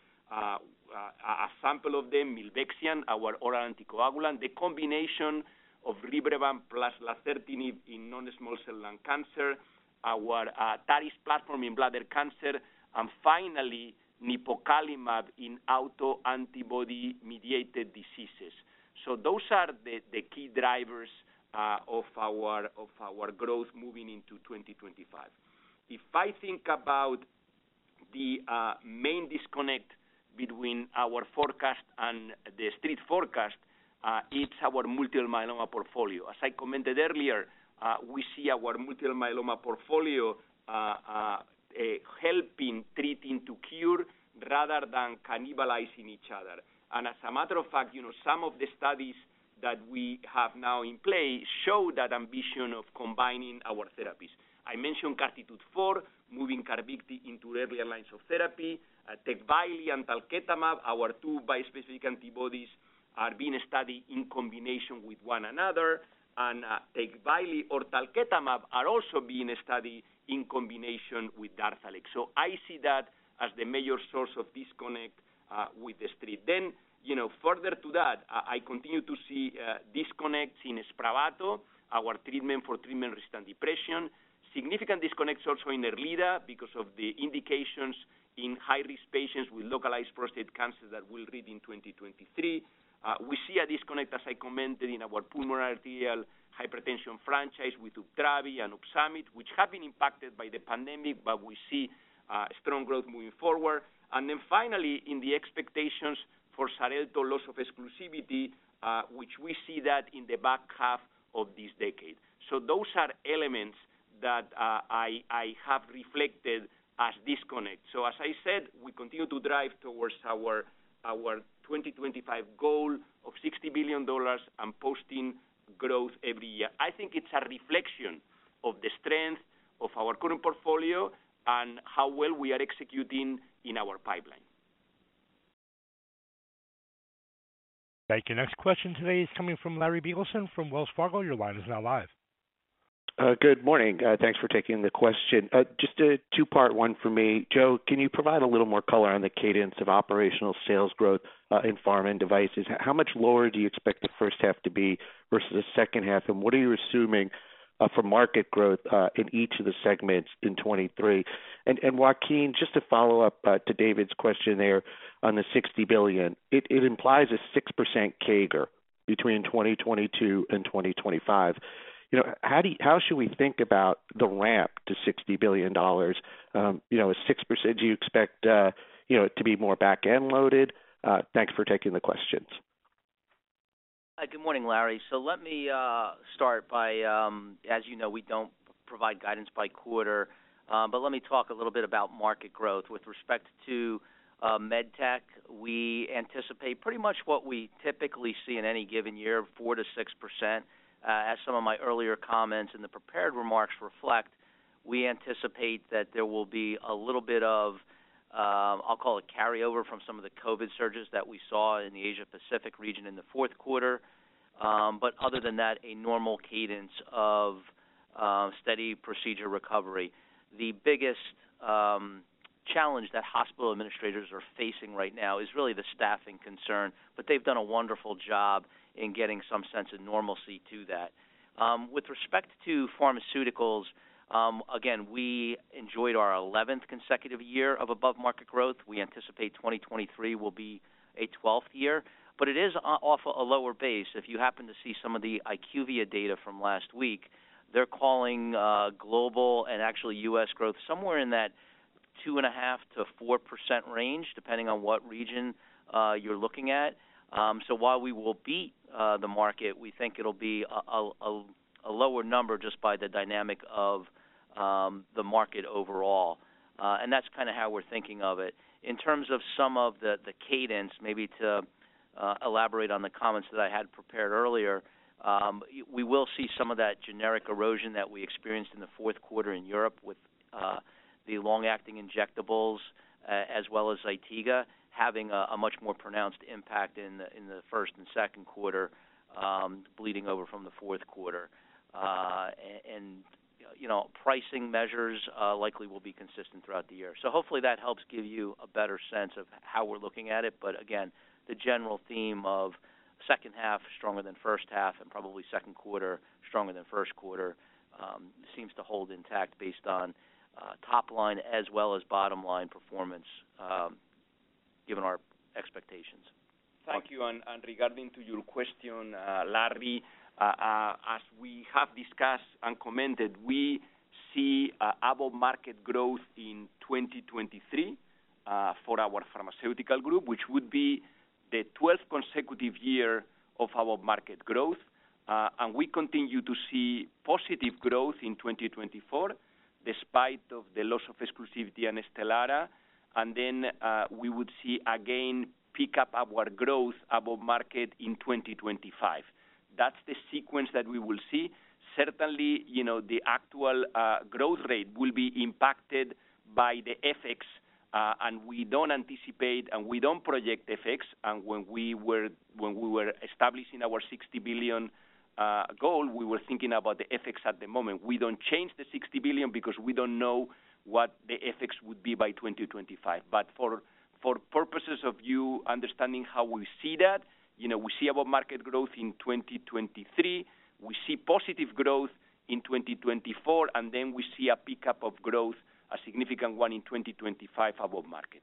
A sample of them, Milvexian, our oral anticoagulant, the combination of Rybrevant plus Lazertinib in non-small cell lung cancer, our TARIS platform in bladder cancer, and finally, Nipocalimab in autoantibody-mediated diseases. So those are the key drivers of our growth moving into 2025. If I think about the main disconnect between our forecast and the street forecast, it's our multiple myeloma portfolio. As I commented earlier, we see our multiple myeloma portfolio helping treating to cure rather than cannibalizing each other. And as a matter of fact, some of the studies that we have now in play show that ambition of combining our therapies. I mentioned CARTITUDE-4, moving Carvykti into earlier lines of therapy. Tecvayli and Talquetamab, our two bispecific antibodies, are being studied in combination with one another, and Tecvayli or Talquetamab are also being studied in combination with Darzalex. So I see that as the major source of disconnect with the street. Then, further to that, I continue to see disconnects in Spravato, our treatment-resistant depression. Significant disconnects also in Erleada because of the indications in high-risk patients with localized prostate cancer that will read in 2023. We see a disconnect, as I commented, in our pulmonary arterial hypertension franchise with Uptravi and Opsumit, which have been impacted by the pandemic, but we see strong growth moving forward. And then finally, in the expectations for Xarelto loss of exclusivity, which we see that in the back half of this decade. So those are elements that I have reflected as disconnect. So as I said, we continue to drive towards our 2025 goal of $60 billion and posting growth every year. I think it's a reflection of the strength of our current portfolio and how well we are executing in our pipeline. Thank you. Next question today is coming from Larry Biegelsen from Wells Fargo. Your line is now live. Good morning. Thanks for taking the question. Just a two-part one for me. Joe, can you provide a little more color on the cadence of operational sales growth in pharma and devices? How much lower do you expect the first half to be versus the second half, and what are you assuming for market growth in each of the segments in 23? And Joaquin, just to follow up to David's question there on the $60 billion, it implies a 6% CAGR between 2022 and 2025. You know, how should we think about the ramp to $60 billion? You know, is 6%, do you expect, to be more back-end loaded? Thanks for taking the questions. Good morning, Larry. So let me start by, as you know, we don't provide guidance by quarter, but let me talk a little bit about market growth. With respect to MedTech, we anticipate pretty much what we typically see in any given year, 4 to 6%. As some of my earlier comments in the prepared remarks reflect, we anticipate that there will be a little bit of, I'll call it carryover from some of the COVID surges that we saw in the Asia-Pacific region in the fourth quarter. But other than that, a normal cadence of steady procedure recovery. The biggest challenge that hospital administrators are facing right now is really the staffing concern, but they've done a wonderful job in getting some sense of normalcy to that. With respect to pharmaceuticals, again, we enjoyed our 11th consecutive year of above-market growth. We anticipate 2023 will be a 12th year, but it is off a lower base. If you happen to see some of the IQVIA data from last week, they're calling global and actually U.S. growth somewhere in that 2.5% to 4% range, depending on what region you're looking at. So while we will beat the market, we think it'll be a lower number just by the dynamic of the market overall. And that's kind of how we're thinking of it. In terms of some of the cadence, maybe to elaborate on the comments that I had prepared earlier, we will see some of that generic erosion that we experienced in the fourth quarter in Europe with the long-acting injectables as well as Zytiga having a much more pronounced impact in the first and second quarter, bleeding over from the fourth quarter. And pricing measures likely will be consistent throughout the year. So hopefully that helps give you a better sense of how we're looking at it. But again, the general theme of second half stronger than first half and probably second quarter stronger than first quarter seems to hold intact based on top line as well as bottom line performance, given our expectations. Thank you. And regarding to your question, Larry, as we have discussed and commented, we see above market growth in 2023 for our pharmaceutical group, which would be the 12th consecutive year of above market growth. And we continue to see positive growth in 2024, despite of the loss of exclusivity and Stelara. And then we would see again pick up our growth above market in 2025. That's the sequence that we will see. Certainly, the actual growth rate will be impacted by the FX, and we don't anticipate and we don't project FX. And when we were establishing our $60 billion goal, we were thinking about the FX at the moment. We don't change the $60 billion because we don't know what the FX would be by 2025. But for purposes of you understanding how we see that, we see above market growth in 2023. We see positive growth in 2024, and then we see a pickup of growth, a significant one in 2025 above market.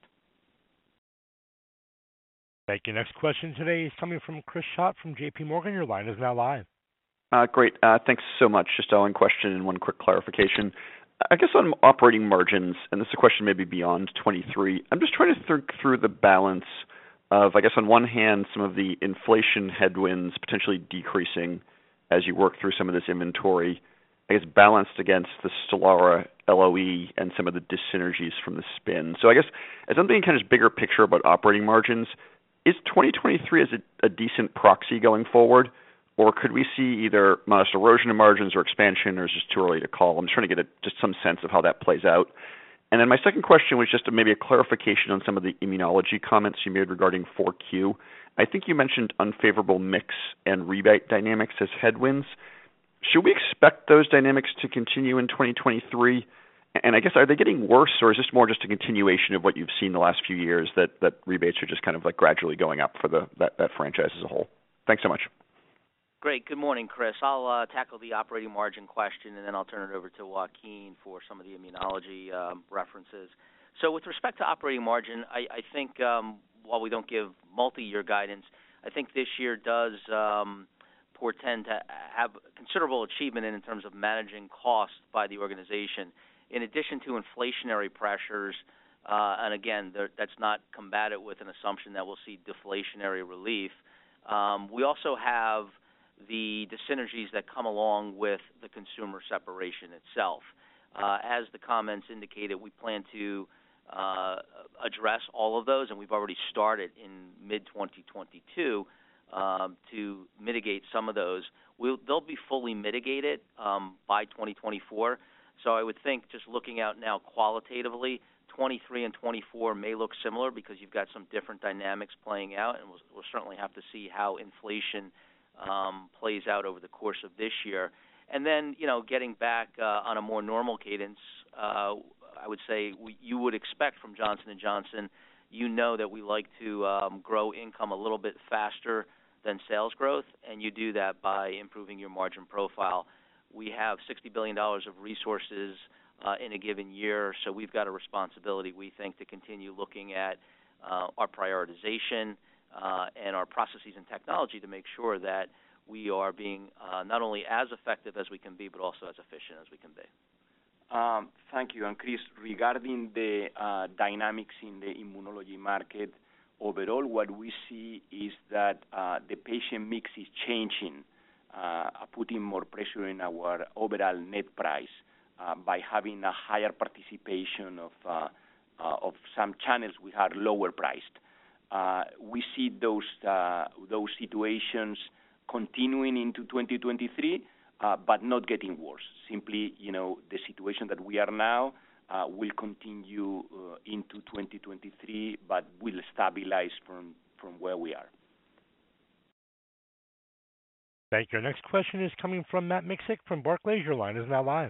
Thank you. Next question today is coming from Chris Schott from J.P. Morgan. Your line is now live. Great. Thanks so much. Just one question and one quick clarification. I guess on operating margins, and this is a question maybe beyond 23, I'm just trying to think through the balance of, I guess, on one hand, some of the inflation headwinds potentially decreasing as you work through some of this inventory, I guess, balanced against the Stelara LOE and some of the dyssynergies from the spin. So I guess as I'm thinking kind of bigger picture about operating margins, is 2023 as a decent proxy going forward, or could we see either modest erosion in margins or expansion, or is it just too early to call? I'm just trying to get just some sense of how that plays out. And then my second question was just maybe a clarification on some of the immunology comments you made regarding 4Q. I think you mentioned unfavorable mix and rebate dynamics as headwinds. Should we expect those dynamics to continue in 2023? And I guess, are they getting worse, or is this more just a continuation of what you've seen the last few years, that rebates are just kind of like gradually going up for that franchise as a whole? Thanks so much. Great. Good morning, Chris. I'll tackle the operating margin question, and then I'll turn it over to Joaquin for some of the immunology references. So with respect to operating margin, I think while we don't give multi-year guidance, I think this year does portend to have considerable achievement in terms of managing costs by the organization. In addition to inflationary pressures, and again, that's not combated with an assumption that we'll see deflationary relief, we also have the synergies that come along with the consumer separation itself. As the comments indicated, we plan to address all of those, and we've already started in mid-2022 to mitigate some of those. They'll be fully mitigated by 2024. So I would think, just looking out now qualitatively, 23 and 24 may look similar because you've got some different dynamics playing out, and we'll certainly have to see how inflation plays out over the course of this year. And then, getting back on a more normal cadence, I would say you would expect from Johnson & Johnson, that we like to grow income a little bit faster than sales growth, and you do that by improving your margin profile. We have $60 billion of resources in a given year, so we've got a responsibility, we think, to continue looking at our prioritization and our processes and technology to make sure that we are being not only as effective as we can be, but also as efficient as we can be. Thank you. And Chris, regarding the dynamics in the immunology market, overall what we see is that the patient mix is changing, putting more pressure in our overall net price by having a higher participation of some channels we are lower priced. We see those situations continuing into 2023, but not getting worse. Simply, the situation that we are now will continue into 2023, but will stabilize from where we are. Thank you. Our next question is coming from Matt Miksic from Barclays. Your line is now live.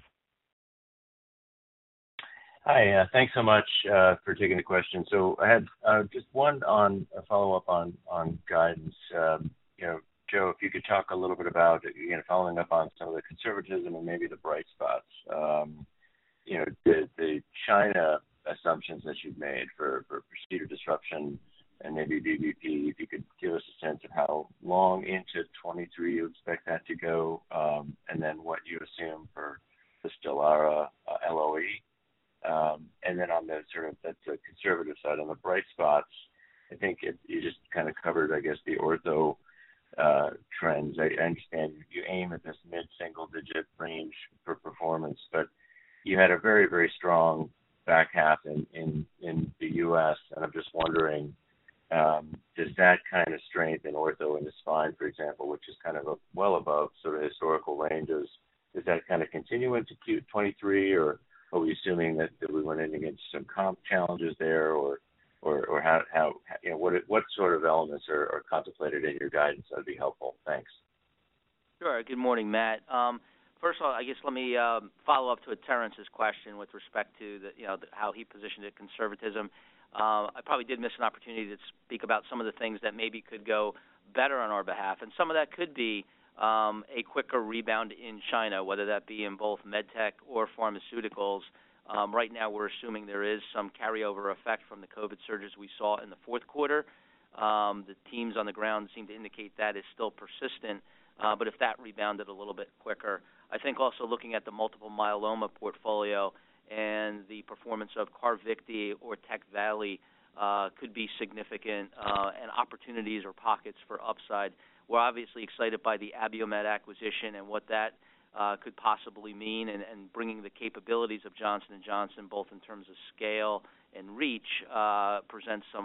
Hi, thanks so much for taking the question. So I had just one on a follow-up on guidance. Joe, if you could talk a little bit about, following up on some of the conservatism and maybe the bright spots, the China assumptions that you've made for procedure disruption and maybe VBP, if you could give us a sense of how long into 23 you expect that to go, and then what you assume for the Stelara LOE. And then on the that's the conservative side. On the bright spots, I think you just kind of covered, I guess, the ortho trends. I understand you aim at this mid-single-digit range for performance, but you had a very, very strong back half in the U.S., and I'm just wondering, does that kind of strength in ortho in the spine, for example, which is kind of well above sort of historical ranges, does that kind of continue into Q23, or are we assuming that we went in against some comp challenges there, or how what sort of elements are contemplated in your guidance? That'd be helpful. Thanks. Sure. Good morning, Matt. First of all, I guess let me follow up to Terence's question with respect to how he positioned it, conservatism. I probably did miss an opportunity to speak about some of the things that maybe could go better on our behalf, and some of that could be a quicker rebound in China, whether that be in both medtech or pharmaceuticals. Right now, we're assuming there is some carryover effect from the COVID surges we saw in the fourth quarter. The teams on the ground seem to indicate that is still persistent, but if that rebounded a little bit quicker, I think also looking at the multiple myeloma portfolio and the performance of Carvykti or Tecvayli could be significant, and opportunities or pockets for upside. We're obviously excited by the Abiomed acquisition and what that could possibly mean, and bringing the capabilities of Johnson & Johnson, both in terms of scale and reach, presents some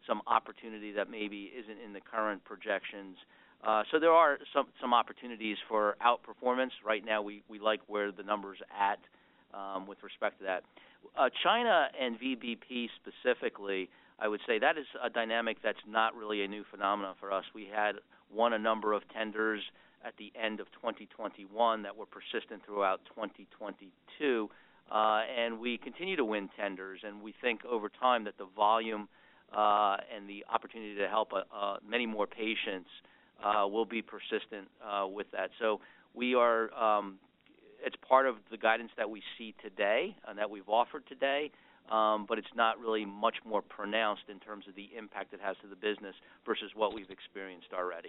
some opportunity that maybe isn't in the current projections. So there are some opportunities for outperformance. Right now, we like where the numbers at with respect to that. China and VBP specifically, I would say that is a dynamic that's not really a new phenomenon for us. We had won a number of tenders at the end of 2021 that were persistent throughout 2022, and we continue to win tenders, and we think over time that the volume and the opportunity to help many more patients will be persistent with that. So we are, it's part of the guidance that we see today and that we've offered today, but it's not really much more pronounced in terms of the impact it has to the business versus what we've experienced already.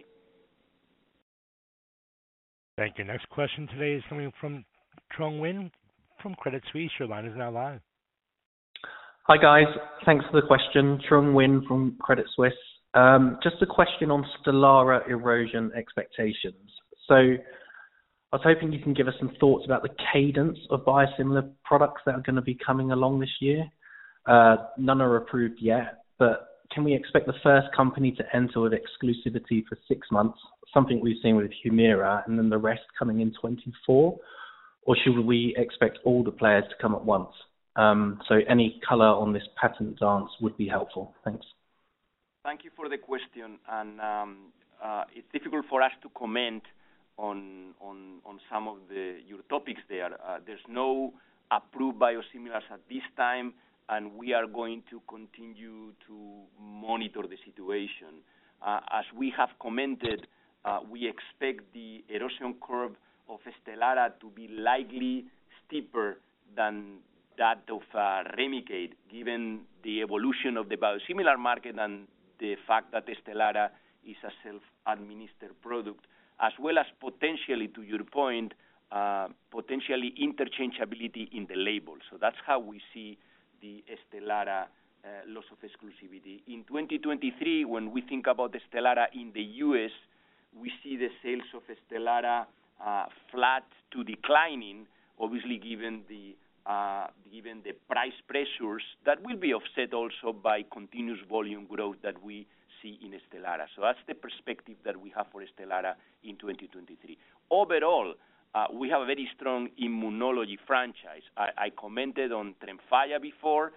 Thank you. Next question today is coming from Trung Huynh from Credit Suisse. Your line is now live. Hi, guys. Thanks for the question. Trung Huynh from Credit Suisse. Just a question on Stelara erosion expectations. So I was hoping you can give us some thoughts about the cadence of biosimilar products that are going to be coming along this year. None are approved yet, but can we expect the first company to enter with exclusivity for 6 months, something we've seen with Humira, and then the rest coming in 24? Or should we expect all the players to come at once? So any color on this patent dance would be helpful. Thanks. Thank you for the question. And it's difficult for us to comment on some of your topics there. There's no approved biosimilars at this time, and we are going to continue to monitor the situation. As we have commented, we expect the erosion curve of Stelara to be likely steeper than that of Remicade, given the evolution of the biosimilar market and the fact that Stelara is a self-administered product, as well as potentially, to your point, potentially interchangeability in the label. So that's how we see the Stelara loss of exclusivity. In 2023, when we think about Stelara in the U.S., we see the sales of Stelara flat to declining, obviously given the price pressures that will be offset also by continuous volume growth that we see in Stelara. So that's the perspective that we have for Stelara in 2023. Overall, we have a very strong immunology franchise. I commented on Tremfya before,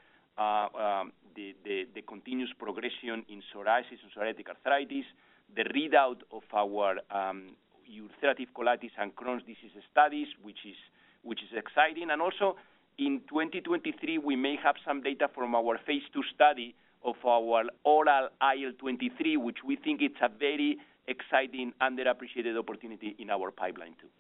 the continuous progression in psoriasis and psoriatic arthritis, the readout of our ulcerative colitis and Crohn's disease studies, which is exciting. And also in 2023, we may have some data from our phase 2 study of our oral IL-23, which we think it's a very exciting, underappreciated opportunity in our pipeline too.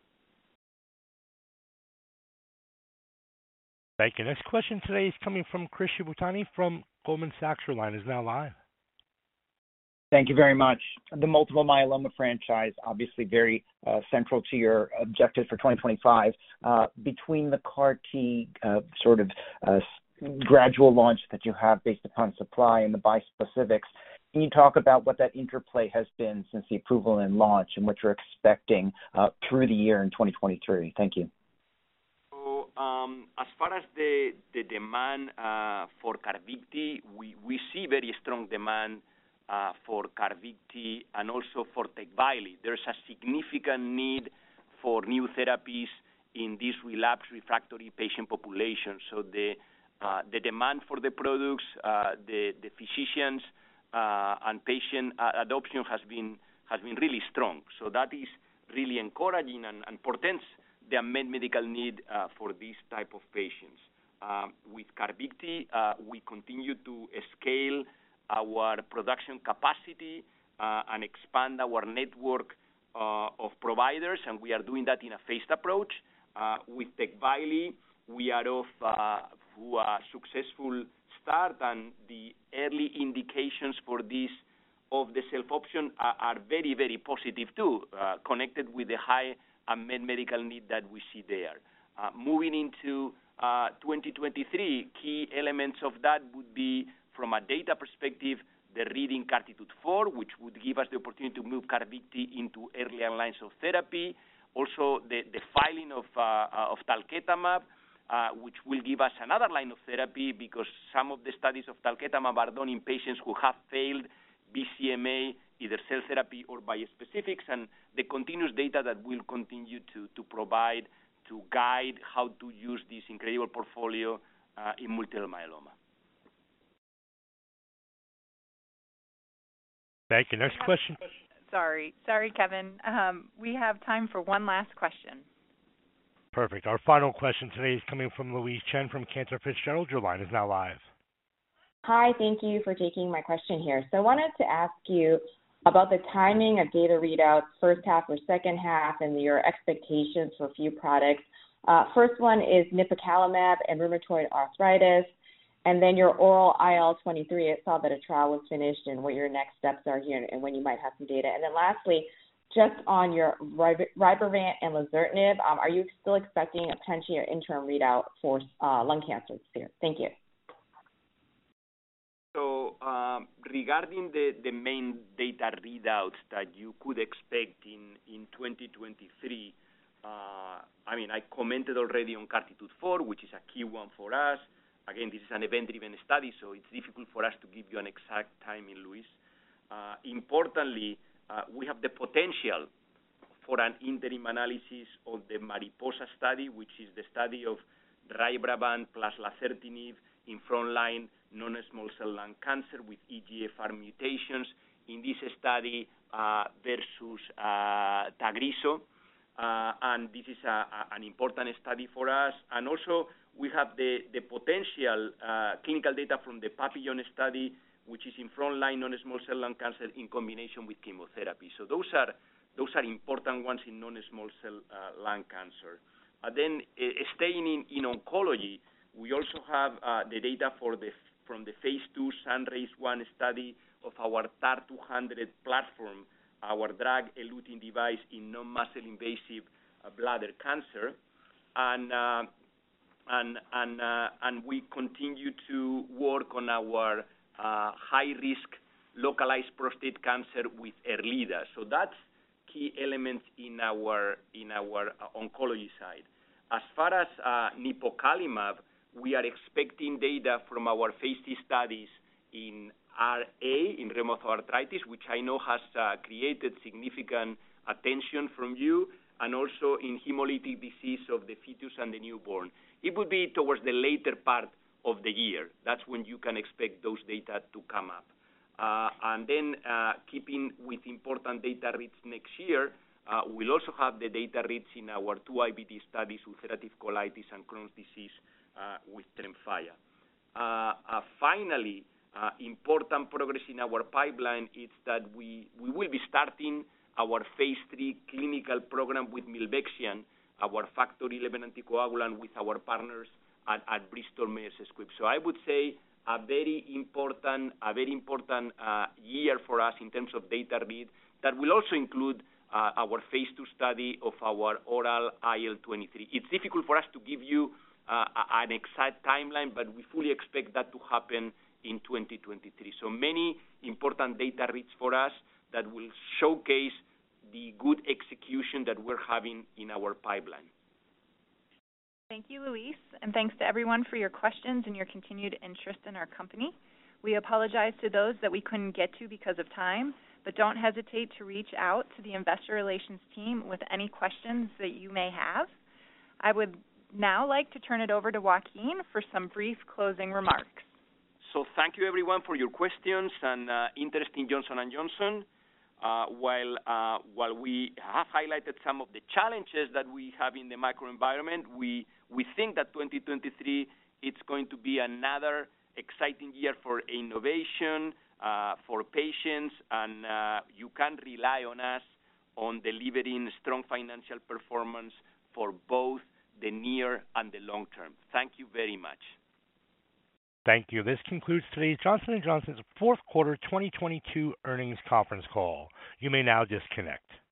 Thank you. Next question today is coming from Chris Shibutani from Goldman Sachs. Your line is now live. Thank you very much. The multiple myeloma franchise, obviously very central to your objectives for 2025. Between the CAR-T gradual launch that you have based upon supply and the bispecifics, can you talk about what that interplay has been since the approval and launch and what you're expecting through the year in 2023? Thank you. So, as far as the demand for Carvykti, we see very strong demand for Carvykti and also for Tecvayli. There's a significant need for new therapies in this relapsed refractory patient population. So the demand for the products, the physicians and patient adoption has been really strong. So that is really encouraging and portends the unmet medical need for these type of patients. With Carvykti, we continue to scale our production capacity and expand our network of providers, and we are doing that in a phased approach. With Tecvayli, we are off to a successful start, and the early indications for this of the self-option are very, very positive too, connected with the high unmet medical need that we see there. Moving into 2023, key elements of that would be, from a data perspective, the reading CARTITUDE-4, which would give us the opportunity to move Carvykti into earlier lines of therapy. Also, the filing of talquetamab, which will give us another line of therapy because some of the studies of talquetamab are done in patients who have failed BCMA, either cell therapy or bispecifics, and the continuous data that we'll continue to provide to guide how to use this incredible portfolio in multiple myeloma. Thank you. Next question. Sorry, Kevin. We have time for one last question. Perfect. Our final question today is coming from Louise Chen from Cantor Fitzgerald. Your line is now live. Hi, thank you for taking my question here. So I wanted to ask you about the timing of data readouts, first half or second half, and your expectations for a few products. First one is nipocalimab and rheumatoid arthritis, and then your oral IL-23. I saw that a trial was finished and what your next steps are here and when you might have some data. And then lastly, just on your Rybrevant and lazertinib, are you still expecting a potentially interim readout for lung cancer this year? Thank you. So regarding the main data readouts that you could expect in 2023, I commented already on CARTITUDE-4, which is a key one for us. Again, this is an event-driven study, so it's difficult for us to give you an exact timing, Luis. Importantly, we have the potential for an interim analysis of the MARIPOSA study, which is the study of Rybrevant plus lazertinib in frontline non-small cell lung cancer with EGFR mutations in this study versus Tagrisso. And this is an important study for us. And also, we have the potential clinical data from the Papillon study, which is in frontline non-small cell lung cancer in combination with chemotherapy. So those are important ones in non-small cell lung cancer. Then staying in oncology, we also have the data from the phase 2 SunRaise-1 study of our TAR-200 platform, our drug-eluting device in non-muscle invasive bladder cancer, and we continue to work on our high-risk localized prostate cancer with ERLEADA. So that's key elements in our oncology side. As far as nipocalimab, we are expecting data from our phase 3 studies in RA, in rheumatoid arthritis, which I know has created significant attention from you, and also in hemolytic disease of the fetus and the newborn. It would be towards the later part of the year. That's when you can expect those data to come up. And then keeping with important data reads next year, we'll also have the data reads in our 2 IBD studies, ulcerative colitis and Crohn's disease with Tremfya. Finally, important progress in our pipeline is that we will be starting our phase 3 clinical program with Milvexian, our factor 11 anticoagulant with our partners at Bristol Myers Squibb. So I would say a very important year for us in terms of data read that will also include our phase 2 study of our oral IL-23. It's difficult for us to give you an exact timeline, but we fully expect that to happen in 2023. So many important data reads for us that will showcase the good execution that we're having in our pipeline. Thank you, Luis, and thanks to everyone for your questions and your continued interest in our company. We apologize to those that we couldn't get to because of time, but don't hesitate to reach out to the Investor Relations team with any questions that you may have. I would now like to turn it over to Joaquin for some brief closing remarks. So thank you, everyone, for your questions and interest in Johnson & Johnson. While we have highlighted some of the challenges that we have in the microenvironment, we think that 2023 it's going to be another exciting year for innovation, for patients, and you can rely on us on delivering strong financial performance for both the near and the long term. Thank you very much. Thank you. This concludes today's Johnson & Johnson's fourth quarter 2022 earnings conference call. You may now disconnect.